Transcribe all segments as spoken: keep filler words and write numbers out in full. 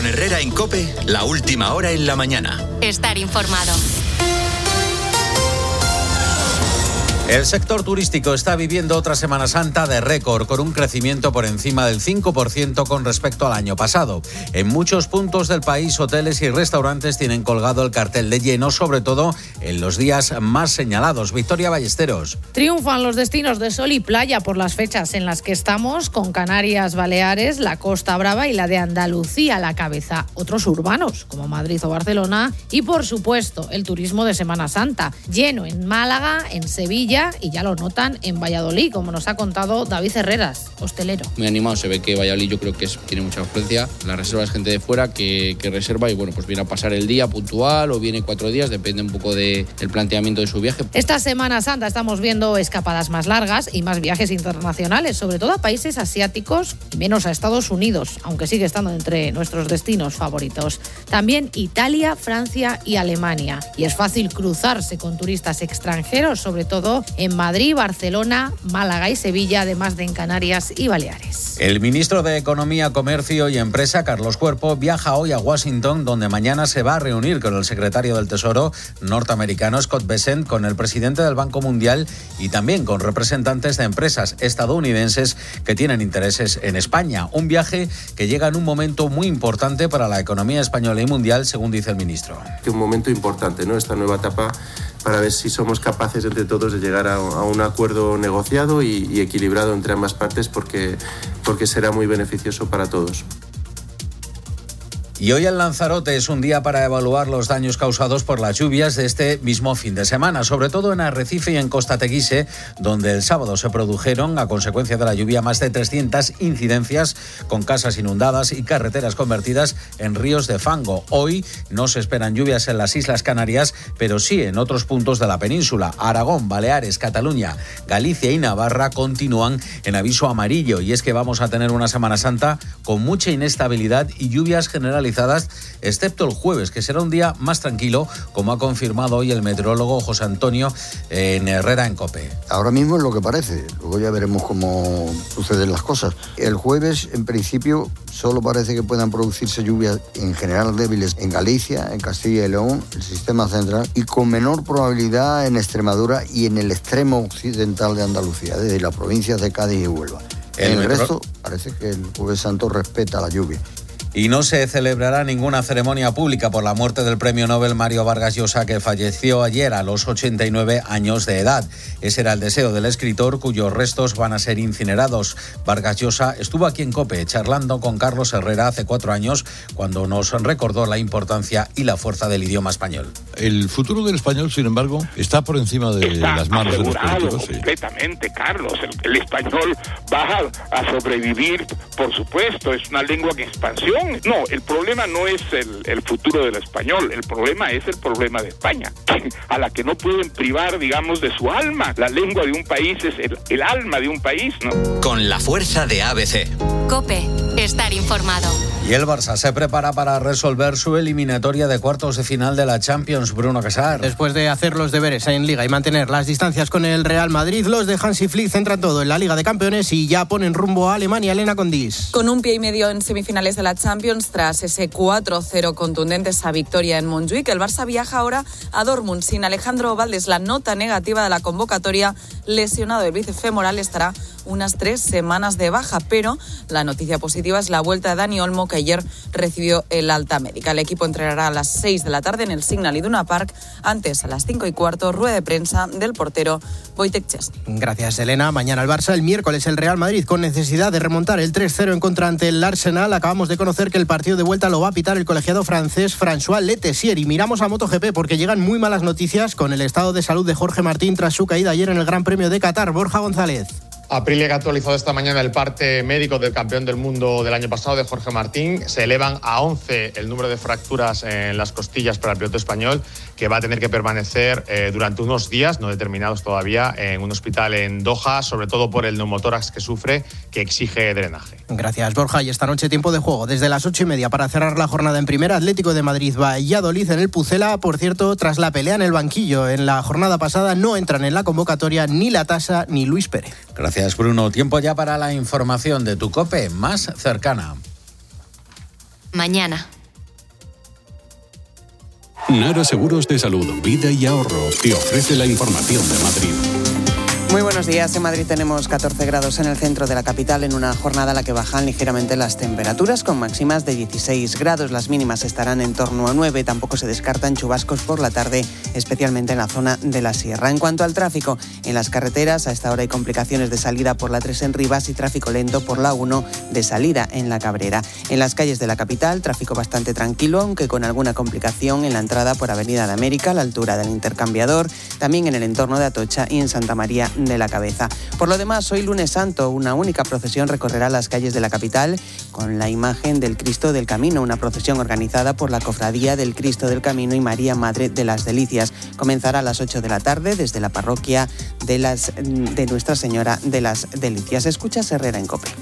Con Herrera en COPE, la última hora en la mañana. Estar informado. El sector turístico está viviendo otra Semana Santa de récord, con un crecimiento por encima del cinco por ciento con respecto al año pasado. En muchos puntos del país, hoteles y restaurantes tienen colgado el cartel de lleno, sobre todo en los días más señalados. Victoria Ballesteros. Triunfan los destinos de sol y playa por las fechas en las que estamos, con Canarias, Baleares, la Costa Brava y la de Andalucía a la cabeza. Otros urbanos, como Madrid o Barcelona, y por supuesto el turismo de Semana Santa, lleno en Málaga, en Sevilla, y ya lo notan en Valladolid, como nos ha contado David Herreras, hostelero. Muy animado, se ve que Valladolid yo creo que es, tiene mucha afluencia. La reserva es gente de fuera que, que reserva y bueno, pues viene a pasar el día puntual o viene cuatro días, depende un poco de, del planteamiento de su viaje. Esta Semana Santa estamos viendo escapadas más largas y más viajes internacionales, sobre todo a países asiáticos y menos a Estados Unidos, aunque sigue estando entre nuestros destinos favoritos. También Italia, Francia y Alemania. Y es fácil cruzarse con turistas extranjeros, sobre todo en Madrid, Barcelona, Málaga y Sevilla, además de en Canarias y Baleares. El ministro de Economía, Comercio y Empresa, Carlos Cuerpo, viaja hoy a Washington, donde mañana se va a reunir con el secretario del Tesoro norteamericano, Scott Bessent, con el presidente del Banco Mundial y también con representantes de empresas estadounidenses que tienen intereses en España. Un viaje que llega en un momento muy importante para la economía española y mundial, según dice el ministro. Un momento importante, ¿no? Esta nueva etapa, para ver si somos capaces entre todos de llegar a, a un acuerdo negociado y, y equilibrado entre ambas partes, porque, porque será muy beneficioso para todos. Y hoy en Lanzarote es un día para evaluar los daños causados por las lluvias de este mismo fin de semana, sobre todo en Arrecife y en Costa Teguise, donde el sábado se produjeron, a consecuencia de la lluvia, más de trescientas incidencias con casas inundadas y carreteras convertidas en ríos de fango. Hoy no se esperan lluvias en las Islas Canarias, pero sí en otros puntos de la península. Aragón, Baleares, Cataluña, Galicia y Navarra continúan en aviso amarillo, y es que vamos a tener una Semana Santa con mucha inestabilidad y lluvias generalizadas, excepto el jueves, que será un día más tranquilo, como ha confirmado hoy el meteorólogo José Antonio en Herrera en COPE. Ahora mismo es lo que parece, luego ya veremos cómo suceden las cosas. El jueves, en principio, solo parece que puedan producirse lluvias en general débiles en Galicia, en Castilla y León, el sistema central, y con menor probabilidad en Extremadura y en el extremo occidental de Andalucía, desde las provincias de Cádiz y Huelva. El en el metro... resto, parece que el Jueves Santo respeta la lluvia. Y no se celebrará ninguna ceremonia pública por la muerte del premio Nobel Mario Vargas Llosa, que falleció ayer a los ochenta y nueve años de edad. Ese era el deseo del escritor, cuyos restos van a ser incinerados. Vargas Llosa estuvo aquí en COPE charlando con Carlos Herrera hace cuatro años, cuando nos recordó la importancia y la fuerza del idioma español. El futuro del español, sin embargo, está por encima de está las manos de los políticos. Completamente, sí. Carlos. El, el español va a sobrevivir, por supuesto. Es una lengua en expansión. No, el problema no es el, el futuro del español, el problema es el problema de España, a la que no pueden privar, digamos, de su alma. La lengua de un país es el, el alma de un país, ¿no? Con la fuerza de A B C. COPE, estar informado. Y el Barça se prepara para resolver su eliminatoria de cuartos de final de la Champions. Bruno Casar. Después de hacer los deberes en Liga y mantener las distancias con el Real Madrid, los de Hansi Flick centran todo en la Liga de Campeones y ya ponen rumbo a Alemania. Elena Condis. Con un pie y medio en semifinales de la Champions, tras ese cuatro cero contundente, esa victoria en Montjuic, el Barça viaja ahora a Dortmund sin Alejandro Valdes. La nota negativa de la convocatoria, lesionado el bíceps femoral, estará unas tres semanas de baja, pero la noticia positiva es la vuelta de Dani Olmo, que ayer recibió el alta médica. El equipo entrenará a las seis de la tarde en el Signal Iduna Park. Antes, a las cinco y cuarto, rueda de prensa del portero Wojtek Szczesny. Gracias, Elena. Mañana el Barça, el miércoles el Real Madrid, con necesidad de remontar el tres cero en contra ante el Arsenal. Acabamos de conocer que el partido de vuelta lo va a pitar el colegiado francés François Letessier. Y miramos a MotoGP porque llegan muy malas noticias con el estado de salud de Jorge Martín tras su caída ayer en el Gran Premio de Qatar. Borja González. Aprilia, que ha actualizado esta mañana el parte médico del campeón del mundo del año pasado, de Jorge Martín. Se elevan a once el número de fracturas en las costillas para el piloto español, que va a tener que permanecer eh, durante unos días, no determinados todavía, en un hospital en Doha, sobre todo por el neumotórax que sufre, que exige drenaje. Gracias, Borja. Y esta noche tiempo de juego desde las ocho y media para cerrar la jornada en primera. Atlético de Madrid, Valladolid en el Pucela. Por cierto, tras la pelea en el banquillo en la jornada pasada, no entran en la convocatoria ni La Tasa ni Luis Pérez. Gracias, Bruno. Tiempo ya para la información de tu COPE más cercana. mañana. Nara Seguros de Salud, Vida y Ahorro te ofrece la información de Madrid. Muy buenos días. En Madrid tenemos catorce grados en el centro de la capital, en una jornada en la que bajan ligeramente las temperaturas, con máximas de dieciséis grados. Las mínimas estarán en torno a nueve. Tampoco se descartan chubascos por la tarde, especialmente en la zona de la Sierra. En cuanto al tráfico, en las carreteras, a esta hora hay complicaciones de salida por la tres en Rivas y tráfico lento por la uno de salida en la Cabrera. En las calles de la capital, tráfico bastante tranquilo, aunque con alguna complicación en la entrada por Avenida de América, a la altura del Intercambiador, también en el entorno de Atocha y en Santa María de la Cabeza. Por lo demás, hoy lunes santo, una única procesión recorrerá las calles de la capital con la imagen del Cristo del Camino, una procesión organizada por la Cofradía del Cristo del Camino y María Madre de las Delicias. Comenzará a las ocho de la tarde desde la parroquia de, las, de Nuestra Señora de las Delicias. Escuchas Herrera en COPE.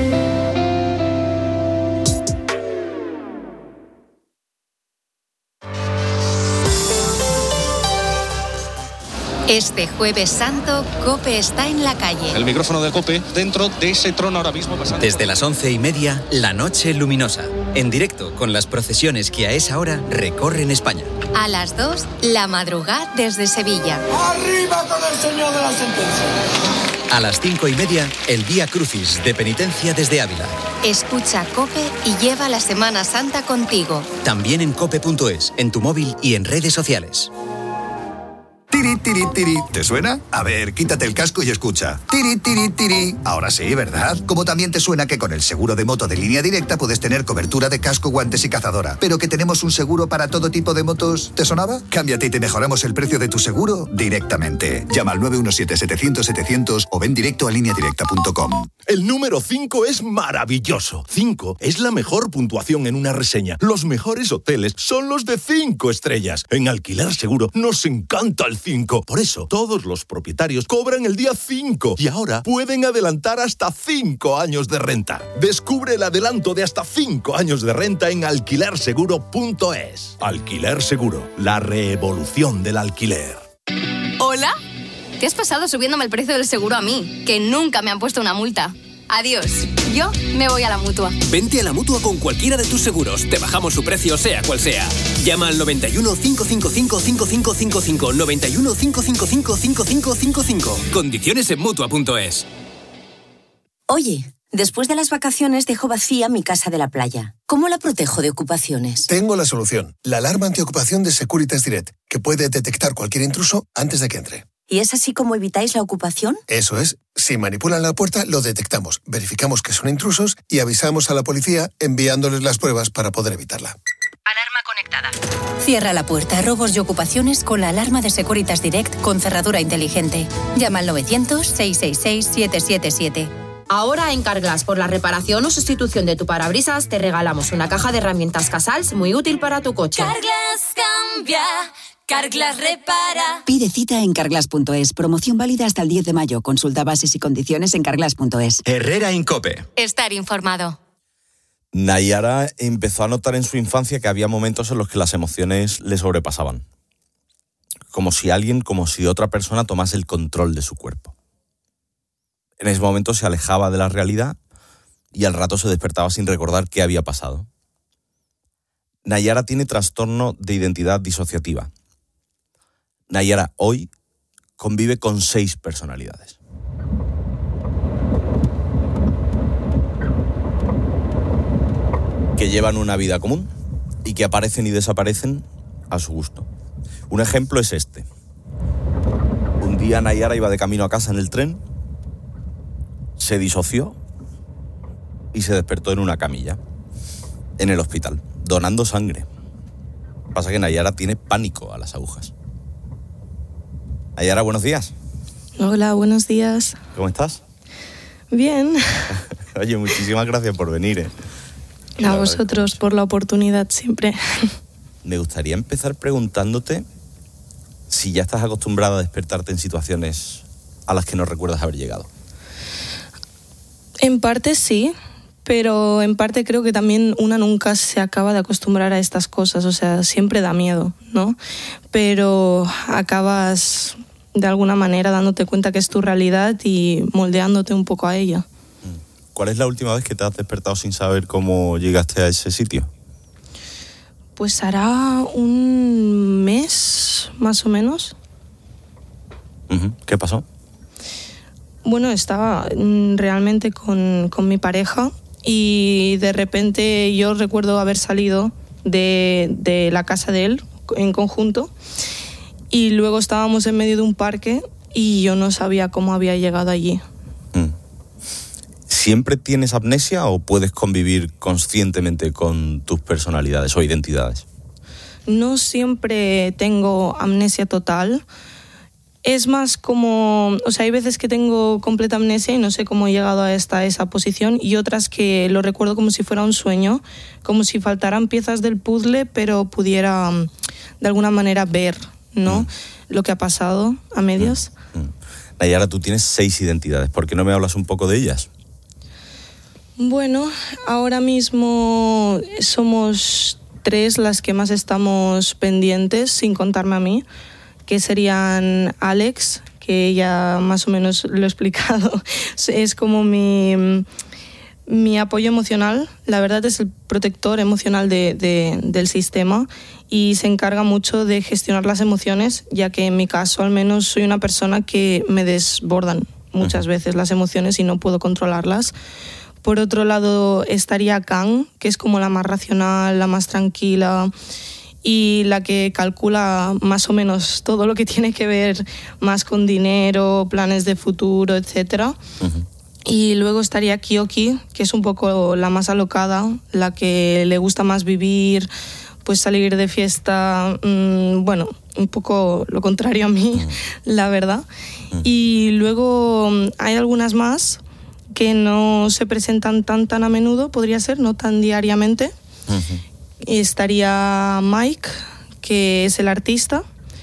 Este Jueves Santo, COPE está en la calle. El micrófono de COPE dentro de ese trono ahora mismo pasando. Desde las once y media, la noche luminosa. En directo con las procesiones que a esa hora recorren España. A las dos, la madrugada desde Sevilla. ¡Arriba con el señor de la sentencia! A las cinco y media, el Vía Crucis de penitencia desde Ávila. Escucha COPE y lleva la Semana Santa contigo. También en cope punto es, en tu móvil y en redes sociales. Tiri, tiri, tiri. ¿Te suena? A ver, quítate el casco y escucha. Tiri, tiri, tiri. Ahora sí, ¿verdad? Como también te suena que con el seguro de moto de Línea Directa puedes tener cobertura de casco, guantes y cazadora. Pero que tenemos un seguro para todo tipo de motos. ¿Te sonaba? Cámbiate y te mejoramos el precio de tu seguro directamente. Llama al nueve uno siete, setecientos, setecientos o ven directo a línea directa punto com. El número cinco es maravilloso. cinco es la mejor puntuación en una reseña. Los mejores hoteles son los de cinco estrellas. En Alquiler Seguro nos encanta el cinco. Por eso, todos los propietarios cobran el día cinco y ahora pueden adelantar hasta cinco años de renta. Descubre el adelanto de hasta cinco años de renta en alquiler seguro punto es. Alquiler Seguro, la revolución del alquiler. ¿Hola? Te has pasado subiéndome el precio del seguro a mí, que nunca me han puesto una multa. Adiós. Yo me voy a la Mutua. Vente a la Mutua con cualquiera de tus seguros. Te bajamos su precio, sea cual sea. Llama al noventa y uno, cinco cinco cinco, cinco cinco cinco cinco. noventa y uno, cinco cinco cinco, cinco cinco cinco cinco. Condiciones en mutua punto es. Oye, después de las vacaciones dejo vacía mi casa de la playa. ¿Cómo la protejo de ocupaciones? Tengo la solución. La alarma antiocupación de Securitas Direct, que puede detectar cualquier intruso antes de que entre. ¿Y es así como evitáis la ocupación? Eso es. Si manipulan la puerta, lo detectamos, verificamos que son intrusos y avisamos a la policía enviándoles las pruebas para poder evitarla. Alarma conectada. Cierra la puerta a robos y ocupaciones con la alarma de Securitas Direct con cerradura inteligente. Llama al novecientos, seiscientos sesenta y seis, setecientos setenta y siete. Ahora en Carglass, por la reparación o sustitución de tu parabrisas, te regalamos una caja de herramientas Casals muy útil para tu coche. Carglass cambia. Carglass repara. Pide cita en carglass punto es. Promoción válida hasta el diez de mayo. Consulta bases y condiciones en carglass punto es. Herrera en COPE. Estar informado. Nayara empezó a notar en su infancia que había momentos en los que las emociones le sobrepasaban. Como si alguien, como si otra persona tomase el control de su cuerpo. En ese momento se alejaba de la realidad y al rato se despertaba sin recordar qué había pasado. Nayara tiene trastorno de identidad disociativa. Nayara hoy convive con seis personalidades. Que llevan una vida común y que aparecen y desaparecen a su gusto. Un ejemplo es este. Un día Nayara iba de camino a casa en el tren, se disoció y se despertó en una camilla, en el hospital, donando sangre. Pasa que Nayara tiene pánico a las agujas. Nayara, buenos días. Hola, buenos días. ¿Cómo estás? Bien. Oye, muchísimas gracias por venir. ¿eh? A vosotros por la oportunidad siempre. Me gustaría empezar preguntándote si ya estás acostumbrada a despertarte en situaciones a las que no recuerdas haber llegado. En parte sí, pero en parte creo que también una nunca se acaba de acostumbrar a estas cosas, o sea, siempre da miedo, ¿no? Pero acabas de alguna manera dándote cuenta que es tu realidad y moldeándote un poco a ella. ¿Cuál es la última vez que te has despertado sin saber cómo llegaste a ese sitio? Pues hará un mes, más o menos. Uh-huh. ¿Qué pasó? Bueno, estaba realmente con, con mi pareja y de repente yo recuerdo haber salido de, de la casa de él en conjunto y luego estábamos en medio de un parque y yo no sabía cómo había llegado allí. Mm. ¿Siempre tienes amnesia o puedes convivir conscientemente con tus personalidades o identidades? No siempre tengo amnesia total. Es más como, o sea, hay veces que tengo completa amnesia y no sé cómo he llegado a esta, esa posición y otras que lo recuerdo como si fuera un sueño, como si faltaran piezas del puzzle, pero pudiera de alguna manera ver, ¿no? Mm. Lo que ha pasado a medias. Mm. Mm. Nayara, tú tienes seis identidades, ¿por qué no me hablas un poco de ellas? Bueno, ahora mismo somos tres las que más estamos pendientes, sin contarme a mí, que serían Alex, que ya más o menos lo he explicado, es como mi, mi apoyo emocional, la verdad es el protector emocional de, de, del sistema y se encarga mucho de gestionar las emociones, ya que en mi caso al menos soy una persona que me desbordan muchas veces las emociones y no puedo controlarlas. Por otro lado estaría Kang, que es como la más racional, la más tranquila y la que calcula más o menos todo lo que tiene que ver más con dinero, planes de futuro, etcétera. Uh-huh. Y luego estaría Kyoki, que es un poco la más alocada, la que le gusta más vivir, pues salir de fiesta, mmm, bueno, un poco lo contrario a mí, uh-huh. la verdad. Uh-huh. Y luego hay algunas más que no se presentan tan tan a menudo, podría ser, no tan diariamente. Uh-huh. Estaría Mike, que es el artista,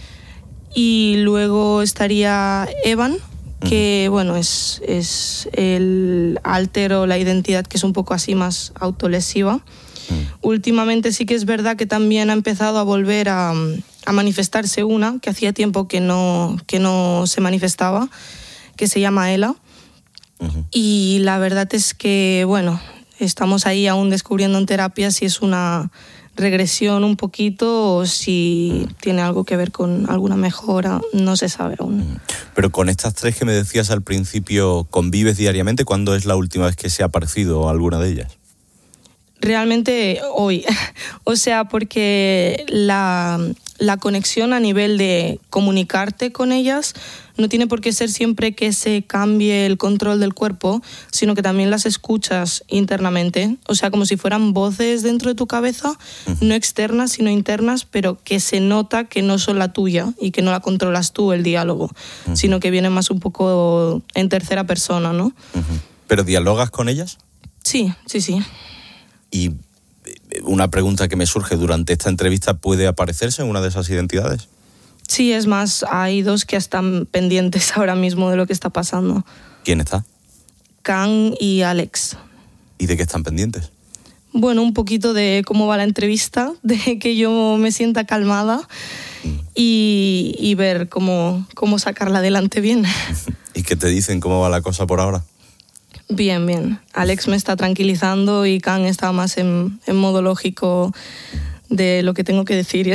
y luego estaría Evan, que uh-huh. bueno, es, es el alter o la identidad que es un poco así más autolesiva. Uh-huh. Últimamente sí que es verdad que también ha empezado a volver a, a manifestarse una, que hacía tiempo que no, que no se manifestaba, que se llama Ela. Uh-huh. Y la verdad es que, bueno, estamos ahí aún descubriendo en terapia si es una regresión un poquito o si uh-huh. tiene algo que ver con alguna mejora, no se sabe aún. Uh-huh. Pero con estas tres que me decías al principio, ¿convives diariamente? ¿Cuándo es la última vez que se ha aparecido alguna de ellas? Realmente hoy, o sea, porque la, la conexión a nivel de comunicarte con ellas no tiene por qué ser siempre que se cambie el control del cuerpo, sino que también las escuchas internamente, o sea, como si fueran voces dentro de tu cabeza, uh-huh. no externas, sino internas, pero que se nota que no son la tuya y que no la controlas tú el diálogo, uh-huh. sino que viene más un poco en tercera persona, ¿no? Uh-huh. ¿Pero dialogas con ellas? Sí, sí, sí. Y una pregunta que me surge durante esta entrevista, ¿puede aparecerse en una de esas identidades? Sí, es más, hay dos que están pendientes ahora mismo de lo que está pasando. ¿Quién está? Kang y Alex. ¿Y de qué están pendientes? Bueno, un poquito de cómo va la entrevista, de que yo me sienta calmada mm. y, y ver cómo, cómo sacarla adelante bien. ¿Y qué te dicen? ¿Cómo va la cosa por ahora? Bien, bien. Alex me está tranquilizando y Kang está más en, en modo lógico de lo que tengo que decir.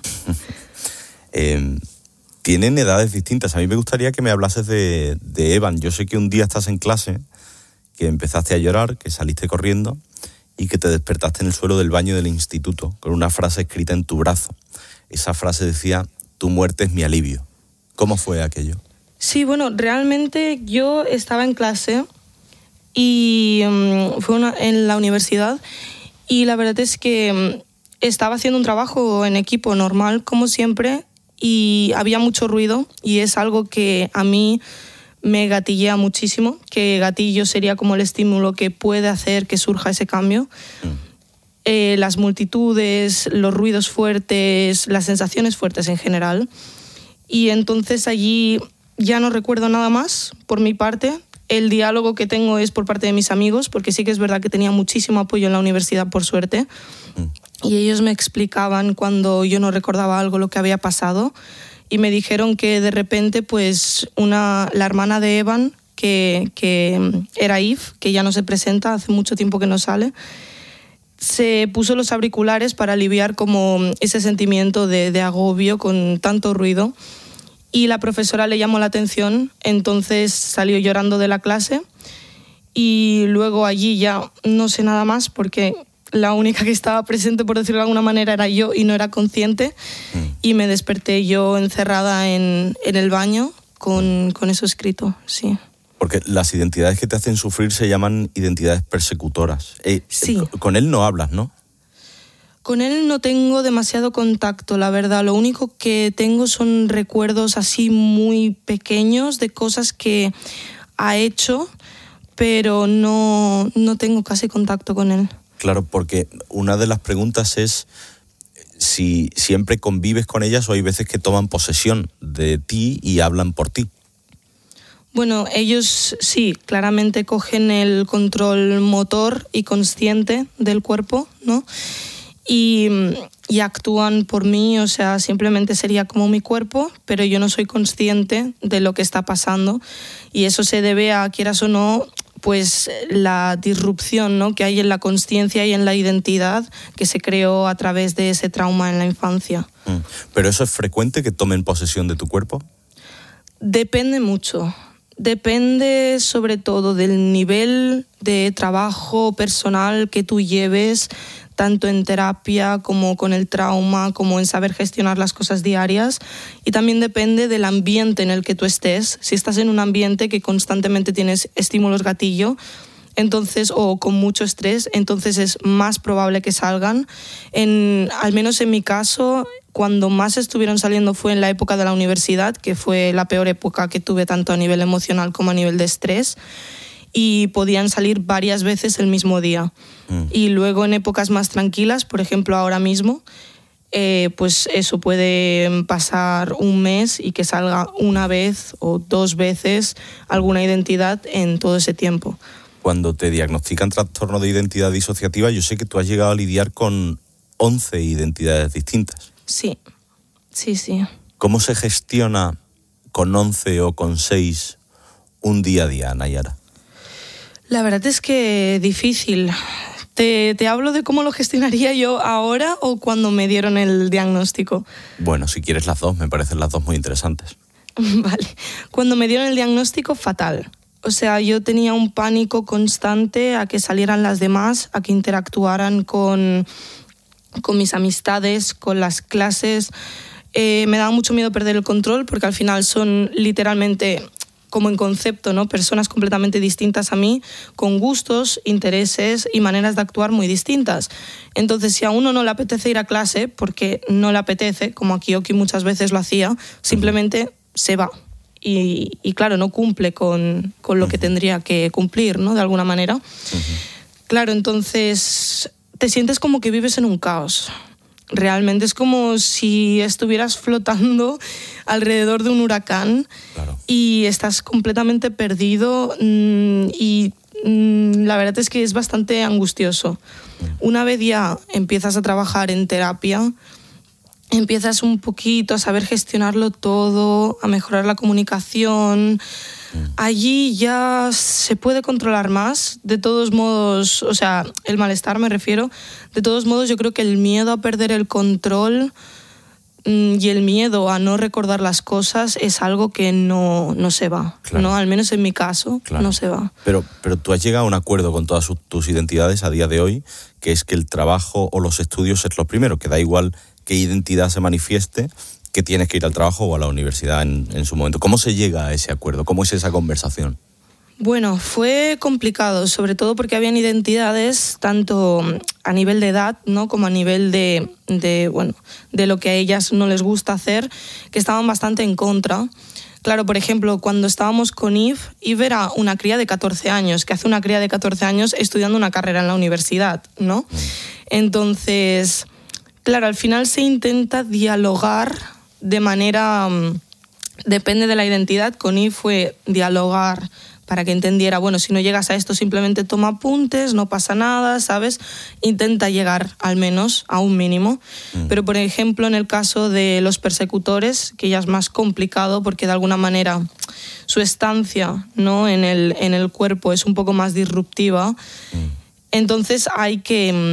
eh, tienen edades distintas. A mí me gustaría que me hablases de, de Evan. Yo sé que un día estás en clase, que empezaste a llorar, que saliste corriendo y que te despertaste en el suelo del baño del instituto con una frase escrita en tu brazo. Esa frase decía, tu muerte es mi alivio. ¿Cómo fue aquello? Sí, bueno, realmente yo estaba en clase y um, fue una, en la universidad y la verdad es que um, estaba haciendo un trabajo en equipo normal, como siempre, y había mucho ruido y es algo que a mí me gatillea muchísimo, que gatillo sería como el estímulo que puede hacer que surja ese cambio. Mm. Eh, las multitudes, los ruidos fuertes, las sensaciones fuertes en general. Y entonces allí ya no recuerdo nada más por mi parte. El diálogo que tengo es por parte de mis amigos, porque sí que es verdad que tenía muchísimo apoyo en la universidad, por suerte. Mm. Y ellos me explicaban cuando yo no recordaba algo lo que había pasado. Y me dijeron que de repente, pues, una, la hermana de Evan, que, que era Eve, que ya no se presenta, hace mucho tiempo que no sale, se puso los auriculares para aliviar como ese sentimiento de, de agobio con tanto ruido. Y la profesora le llamó la atención, entonces salió llorando de la clase. Y luego allí ya no sé nada más porque la única que estaba presente, por decirlo de alguna manera, era yo y no era consciente. Mm. Y me desperté yo encerrada en, en el baño con, con eso escrito, sí. Porque las identidades que te hacen sufrir se llaman identidades persecutoras. Eh, sí. Con él no hablas, ¿no? Con él no tengo demasiado contacto, la verdad. Lo único que tengo son recuerdos así muy pequeños de cosas que ha hecho, pero no, no tengo casi contacto con él. Claro, porque una de las preguntas es si siempre convives con ellas o hay veces que toman posesión de ti y hablan por ti. Bueno, ellos sí, claramente cogen el control motor y consciente del cuerpo, ¿no? Y, y actúan por mí, o sea, simplemente sería como mi cuerpo, pero yo no soy consciente de lo que está pasando. Y eso se debe a, quieras o no, pues la disrupción, ¿no?, que hay en la consciencia y en la identidad que se creó a través de ese trauma en la infancia. ¿Pero eso es frecuente, que tomen posesión de tu cuerpo? Depende mucho. Depende sobre todo del nivel de trabajo personal que tú lleves, tanto en terapia como con el trauma, como en saber gestionar las cosas diarias. Y también depende del ambiente en el que tú estés. Si estás en un ambiente que constantemente tienes estímulos gatillo, entonces, o con mucho estrés, entonces es más probable que salgan. En, al menos en mi caso, cuando más estuvieron saliendo fue en la época de la universidad, que fue la peor época que tuve tanto a nivel emocional como a nivel de estrés, y podían salir varias veces el mismo día. Mm. Y luego en épocas más tranquilas, por ejemplo ahora mismo, eh, pues eso puede pasar un mes y que salga una vez o dos veces alguna identidad en todo ese tiempo. Cuando te diagnostican trastorno de identidad disociativa, yo sé que tú has llegado a lidiar con once identidades distintas. Sí, sí, sí. ¿Cómo se gestiona con once o con seis un día a día, Nayara? La verdad es que difícil. ¿Te, te hablo de cómo lo gestionaría yo ahora o cuando me dieron el diagnóstico? Bueno, si quieres las dos, me parecen las dos muy interesantes. Vale. Cuando me dieron el diagnóstico, fatal. O sea, yo tenía un pánico constante a que salieran las demás, a que interactuaran con, con mis amistades, con las clases. Eh, me daba mucho miedo perder el control porque al final son literalmente, como en concepto, ¿no?, personas completamente distintas a mí, con gustos, intereses y maneras de actuar muy distintas. Entonces, si a uno no le apetece ir a clase, porque no le apetece, como a Kiyoki muchas veces lo hacía, simplemente se va. Y, y claro, no cumple con, con lo que tendría que cumplir, ¿no?, de alguna manera. Uh-huh. Claro, entonces te sientes como que vives en un caos. Realmente es como si estuvieras flotando alrededor de un huracán. Claro. Y estás completamente perdido mmm, y mmm, la verdad es que es bastante angustioso. Uh-huh. Una vez ya empiezas a trabajar en terapia, empiezas un poquito a saber gestionarlo todo, a mejorar la comunicación. Allí ya se puede controlar más. De todos modos, o sea, el malestar me refiero. De todos modos, yo creo que el miedo a perder el control mmm, y el miedo a no recordar las cosas es algo que no, no se va. Claro. ¿No? Al menos en mi caso, claro, no se va. Pero, pero tú has llegado a un acuerdo con todas sus, tus identidades a día de hoy, que es que el trabajo o los estudios es lo primero, que da igual qué identidad se manifieste, que tienes que ir al trabajo o a la universidad en, en su momento. ¿Cómo se llega a ese acuerdo? ¿Cómo es esa conversación? Bueno, fue complicado, sobre todo porque habían identidades tanto a nivel de edad, ¿no?, como a nivel de, de, bueno, de lo que a ellas no les gusta hacer, que estaban bastante en contra. Claro, por ejemplo, cuando estábamos con Yves, Yves era una cría de catorce años, que hace una cría de catorce años estudiando una carrera en la universidad, ¿no? Entonces, claro, al final se intenta dialogar de manera... Depende de la identidad. Con Yves fue dialogar para que entendiera, bueno, si no llegas a esto simplemente toma apuntes, no pasa nada, ¿sabes? Intenta llegar al menos a un mínimo. Mm. Pero, por ejemplo, en el caso de los persecutores, que ya es más complicado porque de alguna manera su estancia, ¿no?, en el, en el cuerpo es un poco más disruptiva, mm. entonces hay que...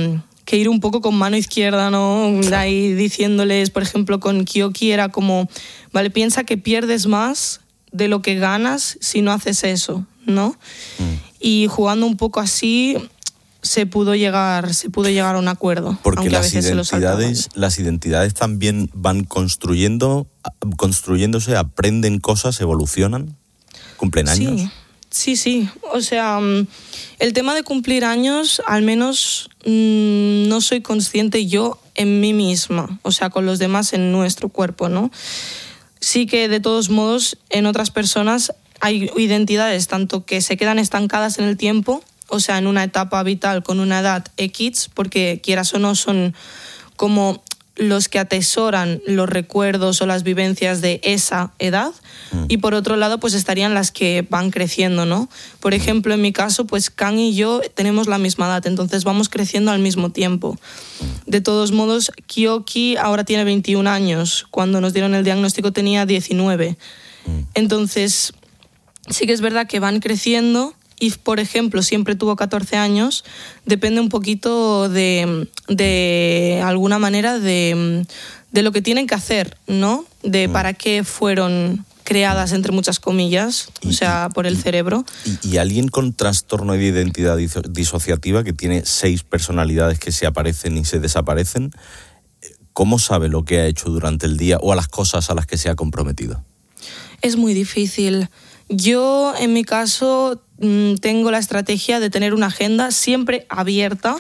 que ir un poco con mano izquierda, ¿no? Ahí diciéndoles, por ejemplo, con Kioki era como, vale, piensa que pierdes más de lo que ganas si no haces eso, ¿no? Mm. Y jugando un poco así se pudo llegar, se pudo llegar a un acuerdo. Porque aunque las a veces identidades, se lo las identidades también van construyendo, construyéndose, aprenden cosas, evolucionan, cumplen años. Sí. Sí, sí, o sea, el tema de cumplir años, al menos mmm, no soy consciente yo en mí misma, o sea, con los demás en nuestro cuerpo, ¿no? Sí que de todos modos en otras personas hay identidades tanto que se quedan estancadas en el tiempo, o sea, en una etapa vital con una edad X, porque quieras o no son como los que atesoran los recuerdos o las vivencias de esa edad, mm. y por otro lado pues estarían las que van creciendo, ¿no? Por ejemplo, en mi caso, pues Can y yo tenemos la misma edad, entonces vamos creciendo al mismo tiempo. De todos modos, Kioki ahora tiene veintiún años, cuando nos dieron el diagnóstico tenía diecinueve. Mm. Entonces, sí que es verdad que van creciendo. Y, por ejemplo, siempre tuvo catorce años, depende un poquito de, de alguna manera, de, de lo que tienen que hacer, ¿no? De para qué fueron creadas, entre muchas comillas, o sea, por el cerebro. ¿Y, y alguien con trastorno de identidad disociativa, que tiene seis personalidades que se aparecen y se desaparecen, cómo sabe lo que ha hecho durante el día o a las cosas a las que se ha comprometido? Es muy difícil. Yo, en mi caso, tengo la estrategia de tener una agenda siempre abierta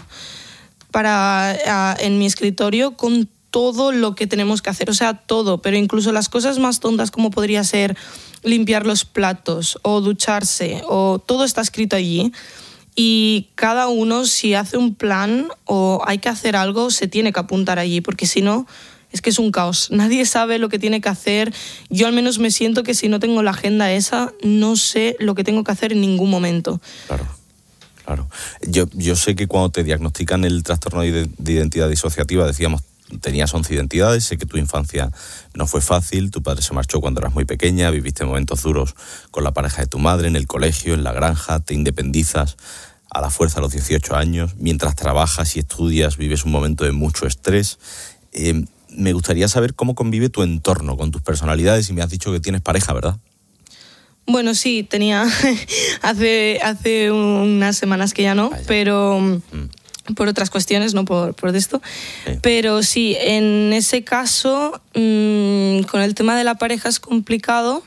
para, en mi escritorio con todo lo que tenemos que hacer, o sea, todo, pero incluso las cosas más tontas como podría ser limpiar los platos o ducharse, o todo está escrito allí. Y cada uno, si hace un plan o hay que hacer algo, se tiene que apuntar allí, porque si no, es que es un caos. Nadie sabe lo que tiene que hacer. Yo al menos me siento que si no tengo la agenda esa, no sé lo que tengo que hacer en ningún momento. Claro, claro. Yo, yo sé que cuando te diagnostican el trastorno de identidad disociativa, decíamos, tenías once identidades, sé que tu infancia no fue fácil, tu padre se marchó cuando eras muy pequeña, viviste momentos duros con la pareja de tu madre, en el colegio, en la granja, te independizas a la fuerza a los dieciocho años, mientras trabajas y estudias vives un momento de mucho estrés. Eh, me gustaría saber cómo convive tu entorno con tus personalidades, y me has dicho que tienes pareja, ¿verdad? Bueno, sí, tenía hace, hace unas semanas que ya no, Vaya. pero mm. por otras cuestiones, no por, por esto. Sí. Pero sí, en ese caso, mmm, con el tema de la pareja es complicado,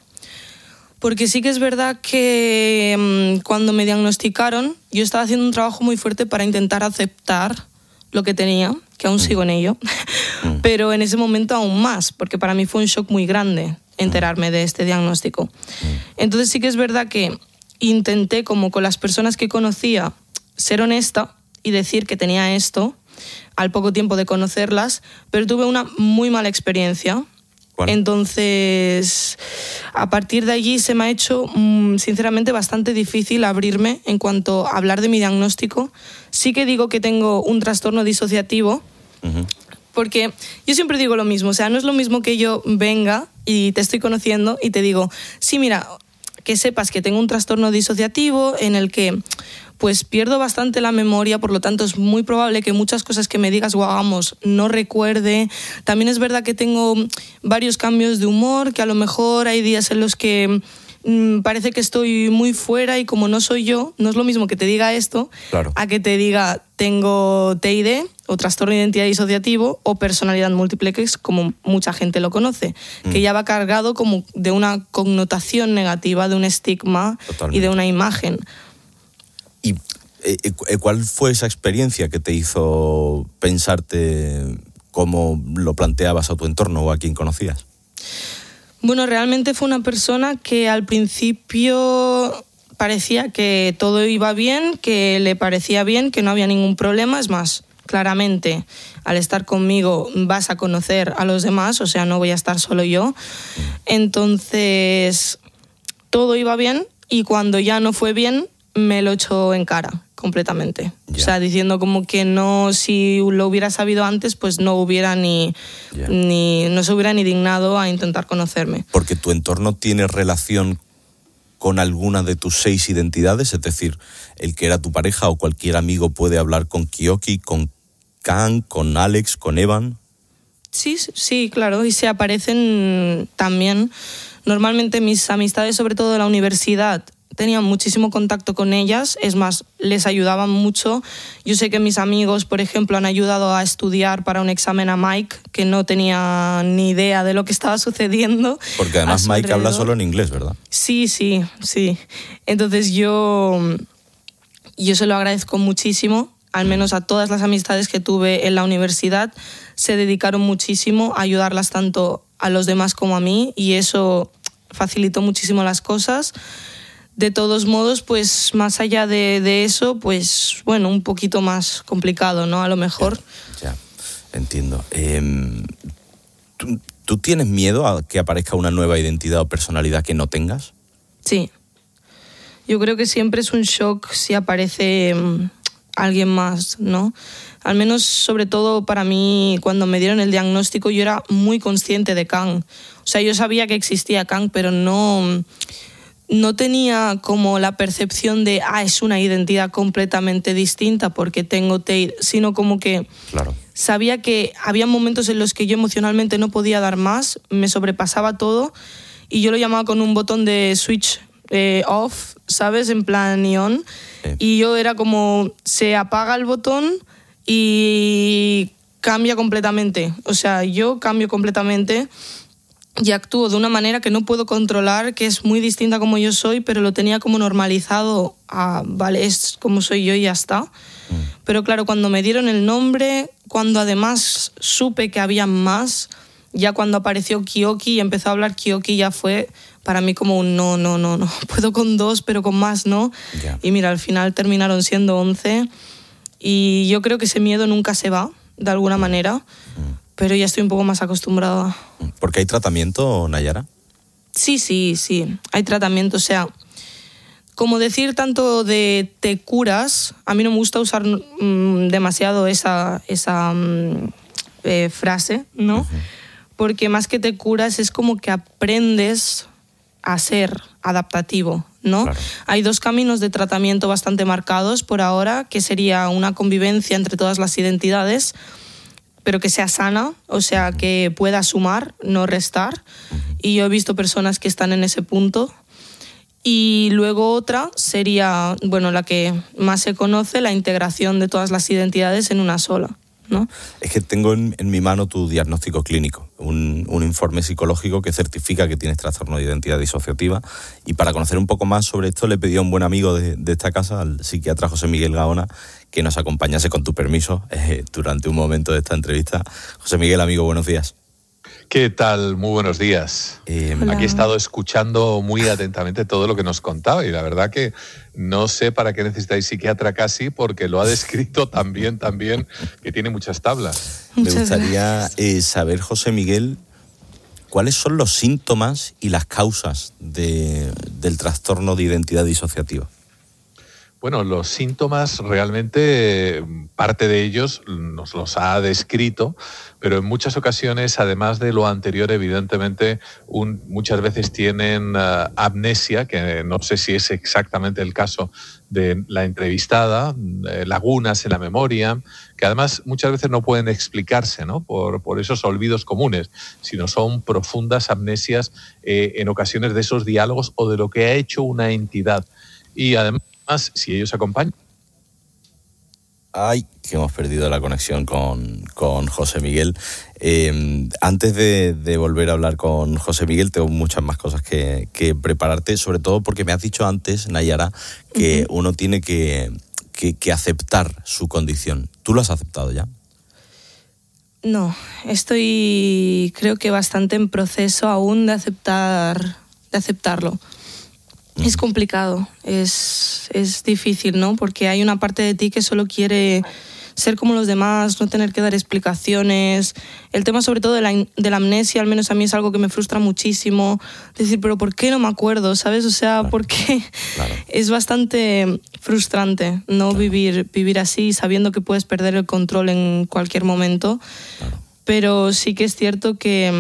porque sí que es verdad que mmm, cuando me diagnosticaron, yo estaba haciendo un trabajo muy fuerte para intentar aceptar lo que tenía, que aún mm. sigo en ello, mm. pero en ese momento aún más, porque para mí fue un shock muy grande enterarme de este diagnóstico. Entonces sí que es verdad que intenté, como con las personas que conocía, ser honesta y decir que tenía esto al poco tiempo de conocerlas, pero tuve una muy mala experiencia. ¿Cuál? Entonces, a partir de allí se me ha hecho, sinceramente, bastante difícil abrirme en cuanto a hablar de mi diagnóstico. Sí que digo que tengo un trastorno disociativo, uh-huh. porque yo siempre digo lo mismo, o sea, no es lo mismo que yo venga y te estoy conociendo y te digo, sí, mira, que sepas que tengo un trastorno disociativo en el que pues pierdo bastante la memoria, por lo tanto es muy probable que muchas cosas que me digas o hagamos no recuerde. También es verdad que tengo varios cambios de humor, que a lo mejor hay días en los que mmm, parece que estoy muy fuera y como no soy yo, no es lo mismo que te diga esto, claro, a que te diga tengo T I D o trastorno de identidad disociativo o personalidad múltiple, que es como mucha gente lo conoce, mm. que ya va cargado como de una connotación negativa, de un estigma. Totalmente. Y de una imagen. ¿Y eh, cuál fue esa experiencia que te hizo pensarte cómo lo planteabas a tu entorno o a quien conocías? Bueno, realmente fue una persona que al principio parecía que todo iba bien, que le parecía bien, que no había ningún problema. Es más, claramente, al estar conmigo vas a conocer a los demás, o sea, no voy a estar solo yo. Entonces, todo iba bien y cuando ya no fue bien, me lo echó en cara completamente. Yeah. O sea, diciendo como que no, si lo hubiera sabido antes, pues no hubiera ni, yeah. ni no se hubiera ni dignado a intentar conocerme. Porque tu entorno tiene relación con alguna de tus seis identidades, es decir, el que era tu pareja o cualquier amigo puede hablar con Kioki, con Kang, con Alex, con Evan. Sí, sí, claro, y se aparecen también. Normalmente mis amistades, sobre todo de la universidad, tenían muchísimo contacto con ellas, es más, les ayudaban mucho. Yo sé que mis amigos, por ejemplo, han ayudado a estudiar para un examen a Mike, que no tenía ni idea de lo que estaba sucediendo. Porque además Mike alrededor. habla solo en inglés, ¿verdad? Sí, sí, sí. Entonces yo, yo se lo agradezco muchísimo, al menos a todas las amistades que tuve en la universidad, se dedicaron muchísimo a ayudarlas tanto a los demás como a mí, y eso facilitó muchísimo las cosas. De todos modos, pues más allá de, de eso, pues bueno, un poquito más complicado, ¿no? A lo mejor. Ya, ya entiendo. Eh, ¿tú, ¿Tú tienes miedo a que aparezca una nueva identidad o personalidad que no tengas? Sí. Yo creo que siempre es un shock si aparece um, alguien más, ¿no? Al menos, sobre todo para mí, cuando me dieron el diagnóstico, yo era muy consciente de Kang. O sea, yo sabía que existía Kang, pero no... No tenía como la percepción de, ah, es una identidad completamente distinta porque tengo T I R, sino como que claro. Sabía que había momentos en los que yo emocionalmente no podía dar más, me sobrepasaba todo, y yo lo llamaba con un botón de switch eh, off, ¿sabes? En plan on. Sí. Y yo era como, se apaga el botón y cambia completamente. O sea, yo cambio completamente y actúo de una manera que no puedo controlar, que es muy distinta como yo soy, pero lo tenía como normalizado a, vale, es como soy yo y ya está. Mm. Pero claro, cuando me dieron el nombre, cuando además supe que había más, ya cuando apareció Kyoki y empezó a hablar Kyoki, ya fue para mí como un no, no, no, no, puedo con dos, pero con más no. Yeah. Y mira, al final terminaron siendo once, y yo creo que ese miedo nunca se va, de alguna manera. Mm. Pero ya estoy un poco más acostumbrada. ¿Porque hay tratamiento, Nayara? Sí, sí, sí, hay tratamiento. O sea, como decir tanto de te curas, a mí no me gusta usar mmm, demasiado esa, esa mmm, eh, frase, ¿no? Uh-huh. Porque más que te curas es como que aprendes a ser adaptativo, ¿no? Claro. Hay dos caminos de tratamiento bastante marcados por ahora, que sería una convivencia entre todas las identidades, pero que sea sana, o sea, que pueda sumar, no restar. Y yo he visto personas que están en ese punto. Y luego otra sería, bueno, la que más se conoce, la integración de todas las identidades en una sola, ¿no? Es que tengo en, en mi mano tu diagnóstico clínico, un, un informe psicológico que certifica que tienes trastorno de identidad disociativa, y para conocer un poco más sobre esto le pedí a un buen amigo de, de esta casa, al psiquiatra José Miguel Gaona, que nos acompañase, con tu permiso, eh, durante un momento de esta entrevista. José Miguel, amigo, buenos días. ¿Qué tal? Muy buenos días. Eh, Aquí he estado escuchando muy atentamente todo lo que nos contaba, y la verdad que no sé para qué necesitáis psiquiatra casi, porque lo ha descrito tan bien, tan bien, que tiene muchas tablas. Me gustaría eh, saber, José Miguel, ¿cuáles son los síntomas y las causas de, del trastorno de identidad disociativa? Bueno, los síntomas realmente, parte de ellos nos los ha descrito, pero en muchas ocasiones, además de lo anterior, evidentemente, un, muchas veces tienen uh, amnesia, que no sé si es exactamente el caso de la entrevistada, eh, lagunas en la memoria, que además muchas veces no pueden explicarse, ¿no? por, por esos olvidos comunes, sino son profundas amnesias eh, en ocasiones de esos diálogos o de lo que ha hecho una entidad. Y además, si ellos acompañan. Ay, que hemos perdido la conexión con, con José Miguel. Eh, antes de, de volver a hablar con José Miguel, tengo muchas más cosas que, que prepararte, sobre todo porque me has dicho antes, Nayara, que uh-huh. uno tiene que, que, que aceptar su condición. ¿Tú lo has aceptado ya? No, estoy creo que bastante en proceso aún de aceptar, de aceptarlo. Es complicado, es, es difícil, ¿no? Porque hay una parte de ti que solo quiere ser como los demás, no tener que dar explicaciones. El tema sobre todo de la, de la amnesia, al menos a mí es algo que me frustra muchísimo. Decir, pero ¿por qué no me acuerdo? ¿Sabes? O sea, claro. ¿por qué? Claro. Es bastante frustrante no claro. vivir, vivir así, sabiendo que puedes perder el control en cualquier momento. Claro. Pero sí que es cierto que